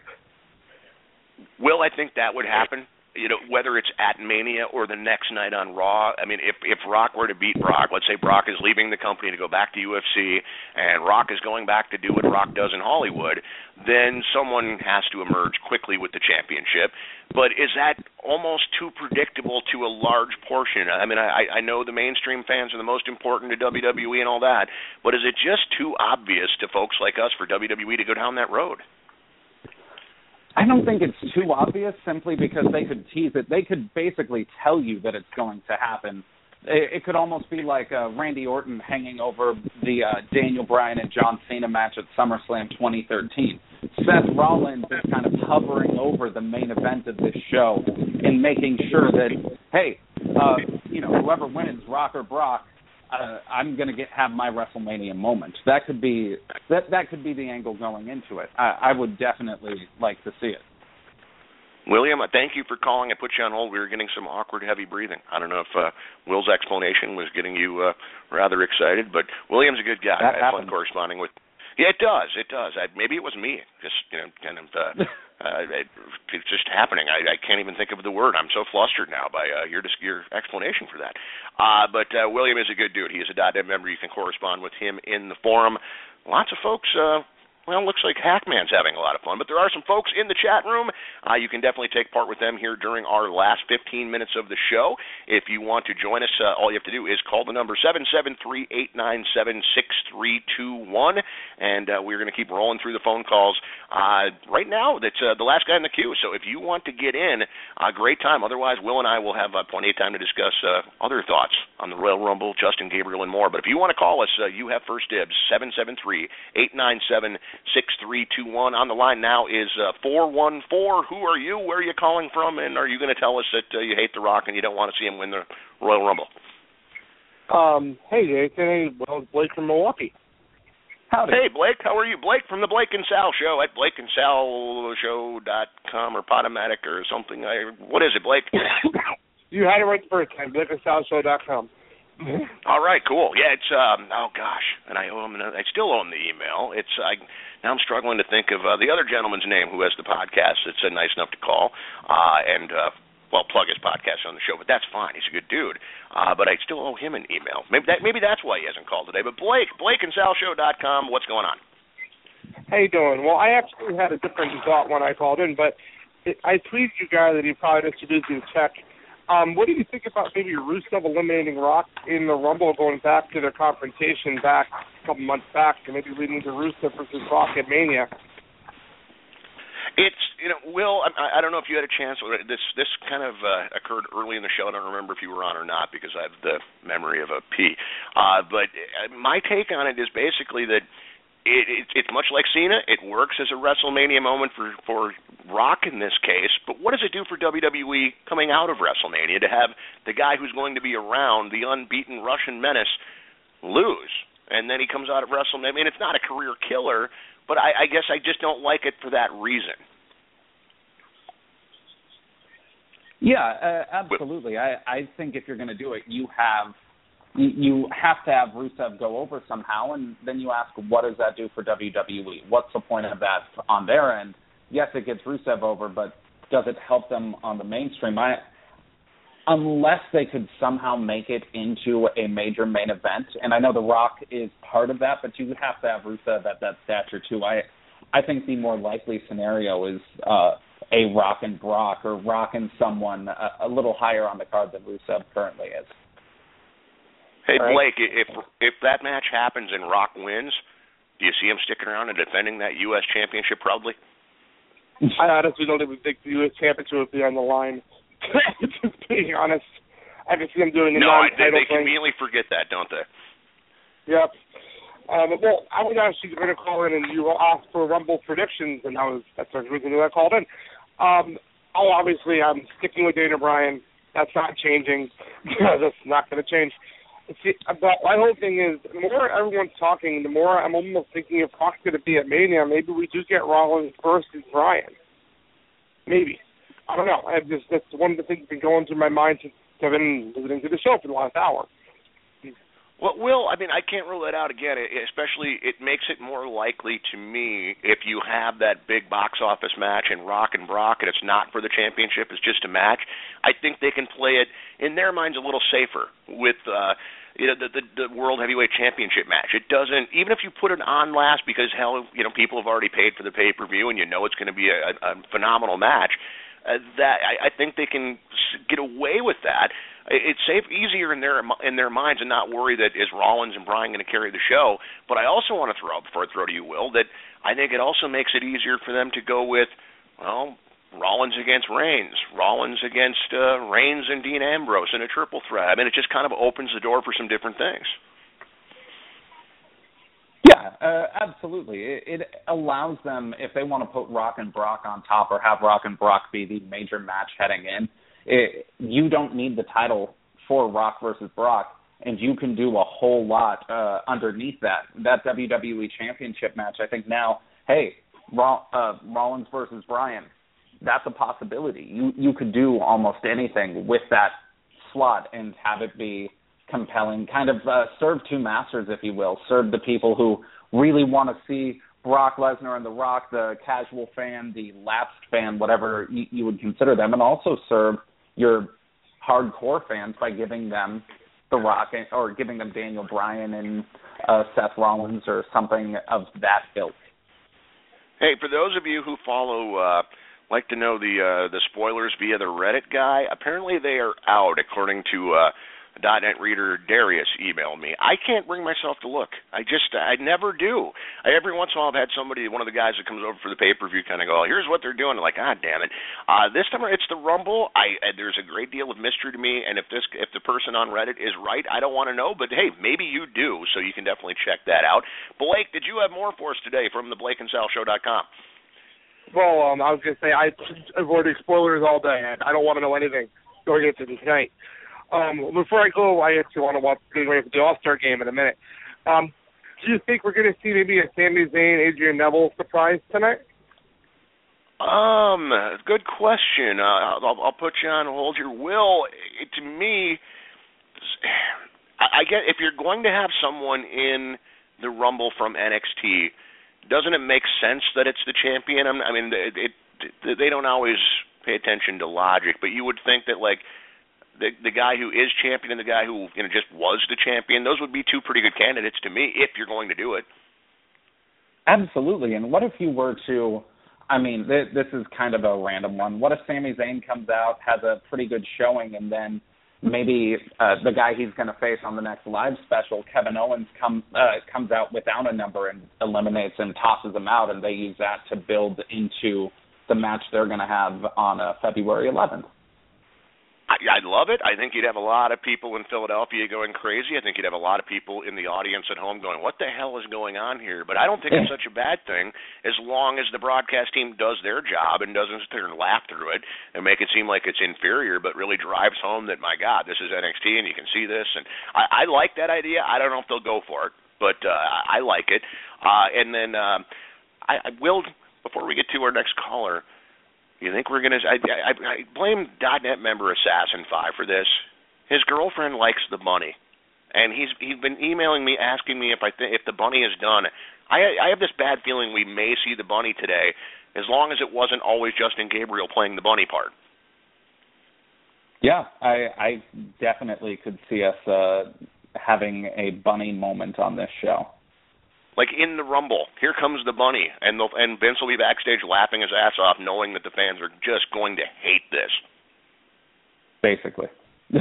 Will, I think that would happen. You know, whether it's at Mania or the next night on Raw. I mean, if if Rock were to beat Brock, let's say Brock is leaving the company to go back to U F C, and Rock is going back to do what Rock does in Hollywood, then someone has to emerge quickly with the championship. But is that almost too predictable to a large portion? I mean, I, I know the mainstream fans are the most important to W W E and all that, but is it just too obvious to folks like us for W W E to go down that road? I don't think it's too obvious simply because they could tease it. They could basically tell you that it's going to happen. It, it could almost be like uh, Randy Orton hanging over the uh, Daniel Bryan and John Cena match at SummerSlam twenty thirteen. Seth Rollins is kind of hovering over the main event of this show and making sure that, hey, uh, you know, whoever wins, Rock or Brock, uh, I'm going to get have my WrestleMania moment. That could be that that could be the angle going into it. I, I would definitely like to see it. William, thank you for calling. I put you on hold. We were getting some awkward, heavy breathing. I don't know if uh, Will's explanation was getting you uh, rather excited, but William's a good guy. That I have happens. fun corresponding with. Yeah, it does. It does. I, maybe it was me. Just you know, kind of. Uh, uh, it, it's just happening. I, I can't even think of the word. I'm so flustered now by uh, your your explanation for that. Uh, but uh, William is a good dude. He is a .net member. You can correspond with him in the forum. Lots of folks. Uh, Well, it looks like Hackman's having a lot of fun, but there are some folks in the chat room. Uh, you can definitely take part with them here during our last fifteen minutes of the show. If you want to join us, uh, all you have to do is call the number seven seven three, eight nine seven, six three two one, and uh, we're going to keep rolling through the phone calls. Uh, right now, that's uh, the last guy in the queue, so if you want to get in, uh, great time. Otherwise, Will and I will have uh, plenty of time to discuss uh, other thoughts on the Royal Rumble, Justin Gabriel, and more. But if you want to call us, uh, you have first dibs, seven seven three, eight nine seven, six three two one. On the line now is uh, four one four. Who are you? Where are you calling from? And are you going to tell us that uh, you hate The Rock and you don't want to see him win the Royal Rumble? Um, hey, Jason. Hey, well, Blake from Milwaukee. Howdy. Hey, Blake. How are you? Blake from the Blake and Sal Show at blake and sal show dot com or Podomatic or something. I, what is it, Blake? You had it right the first time, blake and sal show dot com. All right, cool. Yeah, it's um. Oh gosh, and I owe him. I still owe him the email. It's I. Now I'm struggling to think of uh, the other gentleman's name who has the podcast. That's uh, nice enough to call uh, and uh, well plug his podcast on the show. But that's fine. He's a good dude. Uh, but I still owe him an email. Maybe that maybe that's why he hasn't called today. But Blake, blake and sal show dot com. What's going on? How you doing? Well, I actually had a different thought when I called in, but it, I tweeted you guys that he probably introduced you to Tech. Um, what do you think about maybe Rusev eliminating Rock in the Rumble, going back to their confrontation back a couple months back, and maybe leading to Rusev versus Rock at Mania? It's, you know, Will, I, I don't know if you had a chance. This this kind of uh, occurred early in the show. I don't remember if you were on or not because I have the memory of a P. Uh, but my take on it is basically that It, it, it's much like Cena. It works as a WrestleMania moment for, for Rock in this case, but what does it do for W W E coming out of WrestleMania to have the guy who's going to be around, the unbeaten Russian menace, lose? And then he comes out of WrestleMania. I mean, it's not a career killer, but I, I guess I just don't like it for that reason. Yeah, uh, absolutely. I, I think if you're going to do it, you have you have to have Rusev go over somehow, and then you ask, what does that do for W W E? What's the point of that on their end? Yes, it gets Rusev over, but does it help them on the mainstream? I, unless they could somehow make it into a major main event, and I know The Rock is part of that, but you have to have Rusev at that stature too. I, I think the more likely scenario is uh, a Rock and Brock, or Rock and someone a, a little higher on the card than Rusev currently is. Hey, Blake, if if that match happens and Rock wins, do you see him sticking around and defending that U S championship proudly? I honestly don't even think the U S championship would be on the line. Just being honest, I can see them doing a no, non-title they, they thing. conveniently forget that, don't they? Yep. Um, well, I was actually going to call in and you asked for Rumble predictions, and that was that's the reason that I called in. Um, oh, obviously, I'm sticking with Daniel Bryan. That's not changing. That's not going to change. See, but my whole thing is, the more everyone's talking, the more I'm almost thinking if Rock's going to be at Mania, maybe we do get Rollins versus Bryan. Maybe. I don't know. I just That's one of the things that's been going through my mind since I've been listening to the show for the last hour. Well, Will, I mean, I can't rule that out again, especially it makes it more likely to me if you have that big box office match and Rock and Brock and it's not for the championship, it's just a match. I think they can play it, in their minds, a little safer with uh, you know, the, the, the World Heavyweight Championship match. It doesn't, even if you put it on last because, hell, you know, people have already paid for the pay-per-view and you know it's going to be a, a phenomenal match, uh, that I, I think they can get away with that. It's safe, easier in their in their minds, and not worry that is Rollins and Bryan going to carry the show. But I also want to throw out before I throw to you, Will, that I think it also makes it easier for them to go with well, Rollins against Reigns, Rollins against uh, Reigns and Dean Ambrose in a triple threat. I mean, it just kind of opens the door for some different things. Yeah, uh, absolutely. It, it allows them, if they want to put Rock and Brock on top or have Rock and Brock be the major match heading in, it, you don't need the title for Rock versus Brock, and you can do a whole lot uh, underneath that. That W W E Championship match, I think now, hey, Raw, uh, Rollins versus Bryan, that's a possibility. You you could do almost anything with that slot and have it be compelling, kind of uh, serve two masters, if you will. Serve the people who really want to see Brock Lesnar and The Rock, the casual fan, the lapsed fan, whatever you, you would consider them, and also serve your hardcore fans by giving them The Rock and, or giving them Daniel Bryan and uh, Seth Rollins or something of that ilk. Hey, for those of you who follow, uh, like to know the uh, the spoilers via the Reddit guy, apparently they are out, according to uh, .net reader Darius emailed me. I can't bring myself to look. I just, I never do. I, every once in a while I've had somebody, one of the guys that comes over for the pay-per-view kind of go, here's what they're doing. I'm like, ah, damn it. Uh, this time it's the Rumble. I, uh, there's a great deal of mystery to me, and if this, if the person on Reddit is right, I don't want to know, but hey, maybe you do, so you can definitely check that out. Blake, did you have more for us today from the Blake and Sal Show dot com? Well, um, I was going to say, I avoided spoilers all day, and I don't want to know anything going into tonight. Um, before I go, I actually want to watch getting ready for the All-Star game in a minute. Um, do you think we're going to see maybe a Sami Zayn, Adrian Neville surprise tonight? Um, good question. Uh, I'll, I'll put you on hold here. Will, it, to me, I, I get if you're going to have someone in the Rumble from N X T, doesn't it make sense that it's the champion? I mean, it, it, they don't always pay attention to logic, but you would think that, like, The the guy who is champion and the guy who you know just was the champion, those would be two pretty good candidates to me if you're going to do it. Absolutely. And what if you were to, I mean, th- this is kind of a random one. What if Sami Zayn comes out, has a pretty good showing, and then maybe uh, the guy he's going to face on the next live special, Kevin Owens, come, uh, comes out without a number and eliminates and tosses him out, and they use that to build into the match they're going to have on uh, February eleventh. I, I'd love it. I think you'd have a lot of people in Philadelphia going crazy. I think you'd have a lot of people in the audience at home going, what the hell is going on here? But I don't think it's such a bad thing as long as the broadcast team does their job and doesn't sit there and laugh through it and make it seem like it's inferior, but really drives home that, my God, this is N X T and you can see this. And I, I like that idea. I don't know if they'll go for it, but uh, I like it. Uh, and then um, I, I will, before we get to our next caller, you think we're going to – I I blame .net member Assassin five for this. His girlfriend likes the bunny, and he's he's been emailing me asking me if I th- if the bunny is done. I I have this bad feeling we may see the bunny today, as long as it wasn't always Justin Gabriel playing the bunny part. Yeah, I, I definitely could see us uh, having a bunny moment on this show. Like in the Rumble, here comes the bunny, and the, and Vince will be backstage laughing his ass off, knowing that the fans are just going to hate this. Basically.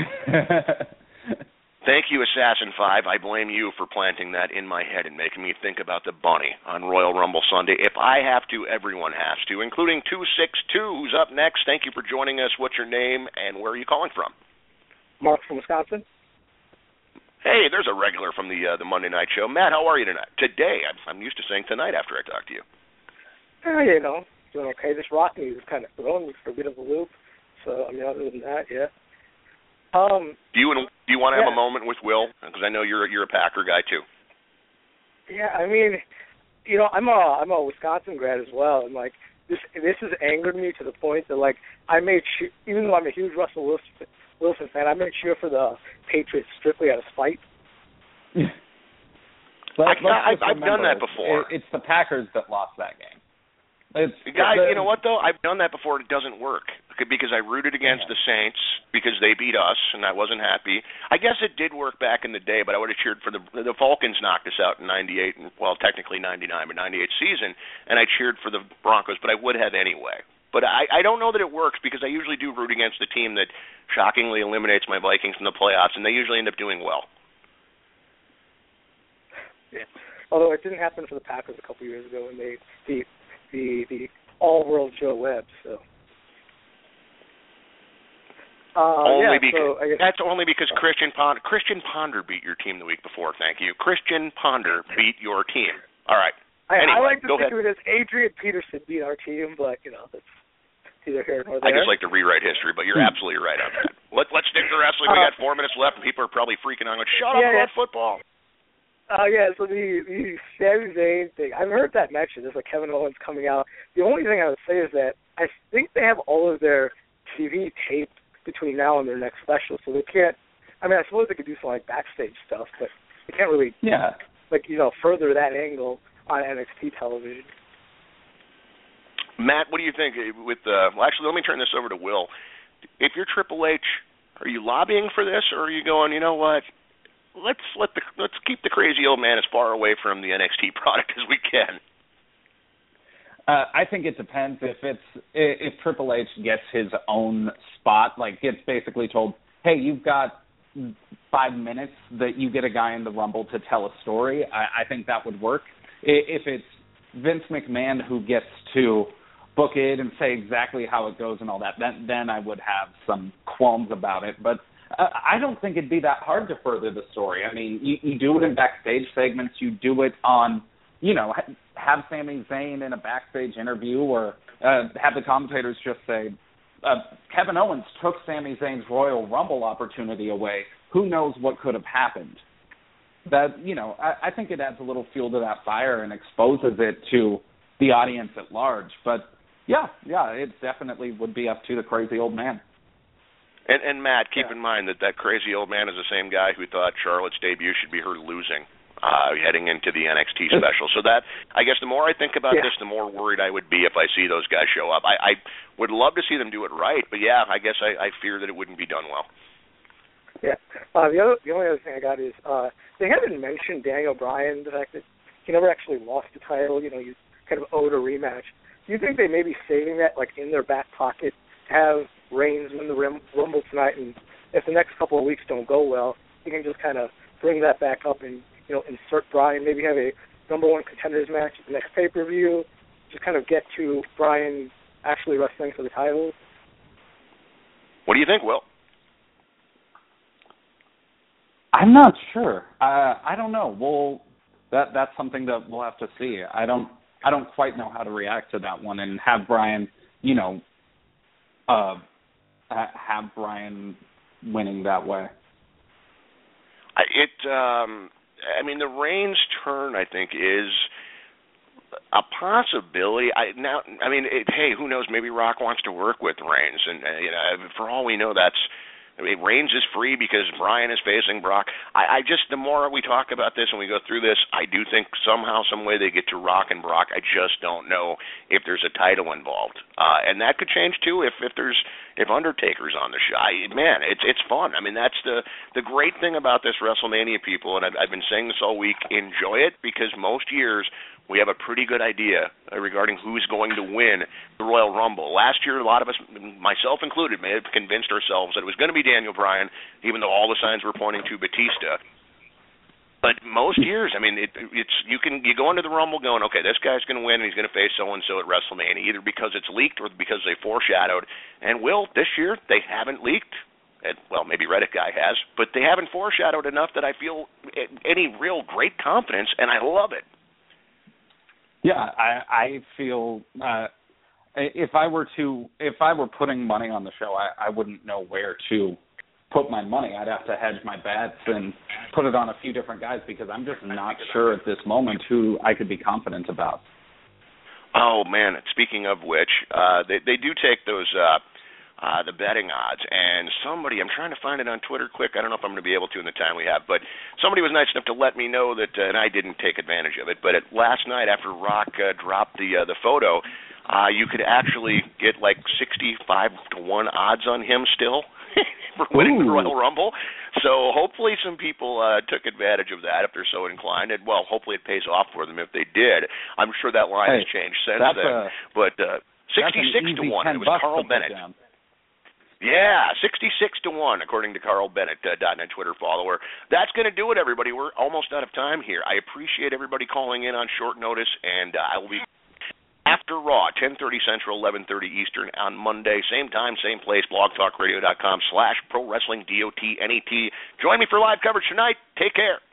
Thank you, Assassin five. I blame you for planting that in my head and making me think about the bunny on Royal Rumble Sunday. If I have to, everyone has to, including two six two, who's up next. Thank you for joining us. What's your name, and where are you calling from? Mark from Wisconsin. Hey, there's a regular from the uh, the Monday Night Show. Matt, how are you tonight? Today. I'm, I'm used to saying tonight after I talk to you. Oh, you know, doing okay. This rock news is kind of throwing me for a bit of a loop. So, I mean, other than that, yeah. Um, do you do you want to yeah. have a moment with Will? Because I know you're you're a Packer guy too. Yeah, I mean, you know, I'm a I'm a Wisconsin grad as well, and like this this has angered me to the point that like I made sure, even though I'm a huge Russell Wilson Wilson fan, I made sure for the Patriots strictly out of spite. But I, I've, I've done that remember, before. It, it's the Packers that lost that game. It's, Guys, the, you know what, though? I've done that before. It doesn't work because I rooted against yeah. the Saints because they beat us, and I wasn't happy. I guess it did work back in the day, but I would have cheered for the the Falcons knocked us out in ninety-eight, and, well, technically ninety-nine, but ninety-eight season, and I cheered for the Broncos, but I would have anyway. But I, I don't know that it works because I usually do root against the team that shockingly eliminates my Vikings in the playoffs, and they usually end up doing well. Yeah. Although it didn't happen for the Packers a couple years ago when they the the the all-world Joe Webb. So. Uh, only yeah, because so I guess, that's only because Christian Ponder Christian Ponder beat your team the week before. Thank you. Christian Ponder beat your team. All right. I, anyway, I like to go think ahead. of it as Adrian Peterson beat our team, but you know that's either here or there. I just like to rewrite history, but you're absolutely right on that. Let, let's stick to wrestling. We Uh, got four minutes left, and people are probably freaking out. Like, Shut yeah, up yeah. about football. Uh, yeah, so the, the Sami Zayn thing, I've heard that mentioned. There's like Kevin Owens coming out. The only thing I would say is that I think they have all of their T V taped between now and their next special, so they can't, I mean, I suppose they could do some like backstage stuff, but they can't really, Yeah. like, you know, further that angle on N X T television. Matt, what do you think? With uh, well, actually, let me turn this over to Will. If you're Triple H, are you lobbying for this, or are you going, you know what? Let's let the let's keep the crazy old man as far away from the N X T product as we can. Uh, I think it depends if it's if Triple H gets his own spot, like gets basically told, hey, you've got five minutes that you get a guy in the Rumble to tell a story. I, I think that would work. If it's Vince McMahon who gets to book it and say exactly how it goes and all that, then then I would have some qualms about it. But uh, I don't think it'd be that hard to further the story. I mean, you, you do it in backstage segments. You do it on, you know, have Sami Zayn in a backstage interview, or uh, have the commentators just say, uh, Kevin Owens took Sami Zayn's Royal Rumble opportunity away. Who knows what could have happened? That, you know, I, I think it adds a little fuel to that fire and exposes it to the audience at large. But, yeah, yeah, it definitely would be up to the crazy old man. And, and Matt, keep Yeah. in mind that that crazy old man is the same guy who thought Charlotte's debut should be her losing. Uh, heading into the N X T special. So that, I guess the more I think about Yeah. this, the more worried I would be if I see those guys show up. I, I would love to see them do it right, but yeah, I guess I, I fear that it wouldn't be done well. Yeah. Uh, the other, the only other thing I got is uh, they haven't mentioned Daniel Bryan, the fact that he never actually lost the title. You know, you kind of owed a rematch. Do you think they may be saving that, like, in their back pocket, have Reigns win the Rumble tonight, and if the next couple of weeks don't go well, you can just kind of bring that back up and, you know, insert Bryan, maybe have a number one contenders match at the next pay-per-view, just kind of get to Bryan actually wrestling for the title? What do you think, Will? I'm not sure. Uh, I don't know. We'll that that's something that we'll have to see. I don't I don't quite know how to react to that one and have Bryan, you know, uh, have Bryan winning that way. I, it. Um, I mean, the Reigns turn, I think, is a possibility. I now, I mean, it, hey, who knows? Maybe Rock wants to work with Reigns, and uh, you know, for all we know, that's. I mean, Reigns is free because Bryan is facing Brock. I, I just, the more we talk about this and we go through this, I do think somehow, some way they get to Rock and Brock. I just don't know if there's a title involved, uh, and that could change too if if there's if Undertaker's on the show. I, man, it's it's fun. I mean, that's the the great thing about this WrestleMania, people, and I've, I've been saying this all week. Enjoy it because most years we have a pretty good idea regarding who's going to win the Royal Rumble. Last year, a lot of us, myself included, may have convinced ourselves that it was going to be Daniel Bryan, even though all the signs were pointing to Batista. But most years, I mean, it, it's you can you go into the Rumble going, okay, this guy's going to win and he's going to face so and so at WrestleMania, either because it's leaked or because they foreshadowed. And Will, this year they haven't leaked. And, well, maybe Reddit guy has, but they haven't foreshadowed enough that I feel any real great confidence, and I love it. Yeah, I, I feel uh, if I were to if I were putting money on the show, I, I wouldn't know where to put my money. I'd have to hedge my bets and put it on a few different guys because I'm just not sure at this moment who I could be confident about. Oh man! Speaking of which, uh, they they do take those uh, uh, the betting odds, and somebody I'm trying to find it on Twitter quick. I don't know if I'm going to be able to in the time we have, but somebody was nice enough to let me know that, uh, and I didn't take advantage of it. But at, last night after Rock uh, dropped the uh, the photo, uh, you could actually get like sixty-five to one odds on him still for winning Ooh. the Royal Rumble. So hopefully some people uh, took advantage of that if they're so inclined. And, well, hopefully it pays off for them if they did. I'm sure that line hey, has changed since then. A, but uh, sixty-six to one. It was Carl Bennett. Down. Yeah, sixty-six to one, according to Carl Bennett, uh, .net Twitter follower. That's going to do it, everybody. We're almost out of time here. I appreciate everybody calling in on short notice, and uh, I will be after Raw, ten thirty Central, eleven thirty Eastern on Monday. Same time, same place, blogtalkradio.com slash pro wrestling D O T N E T. Join me for live coverage tonight. Take care.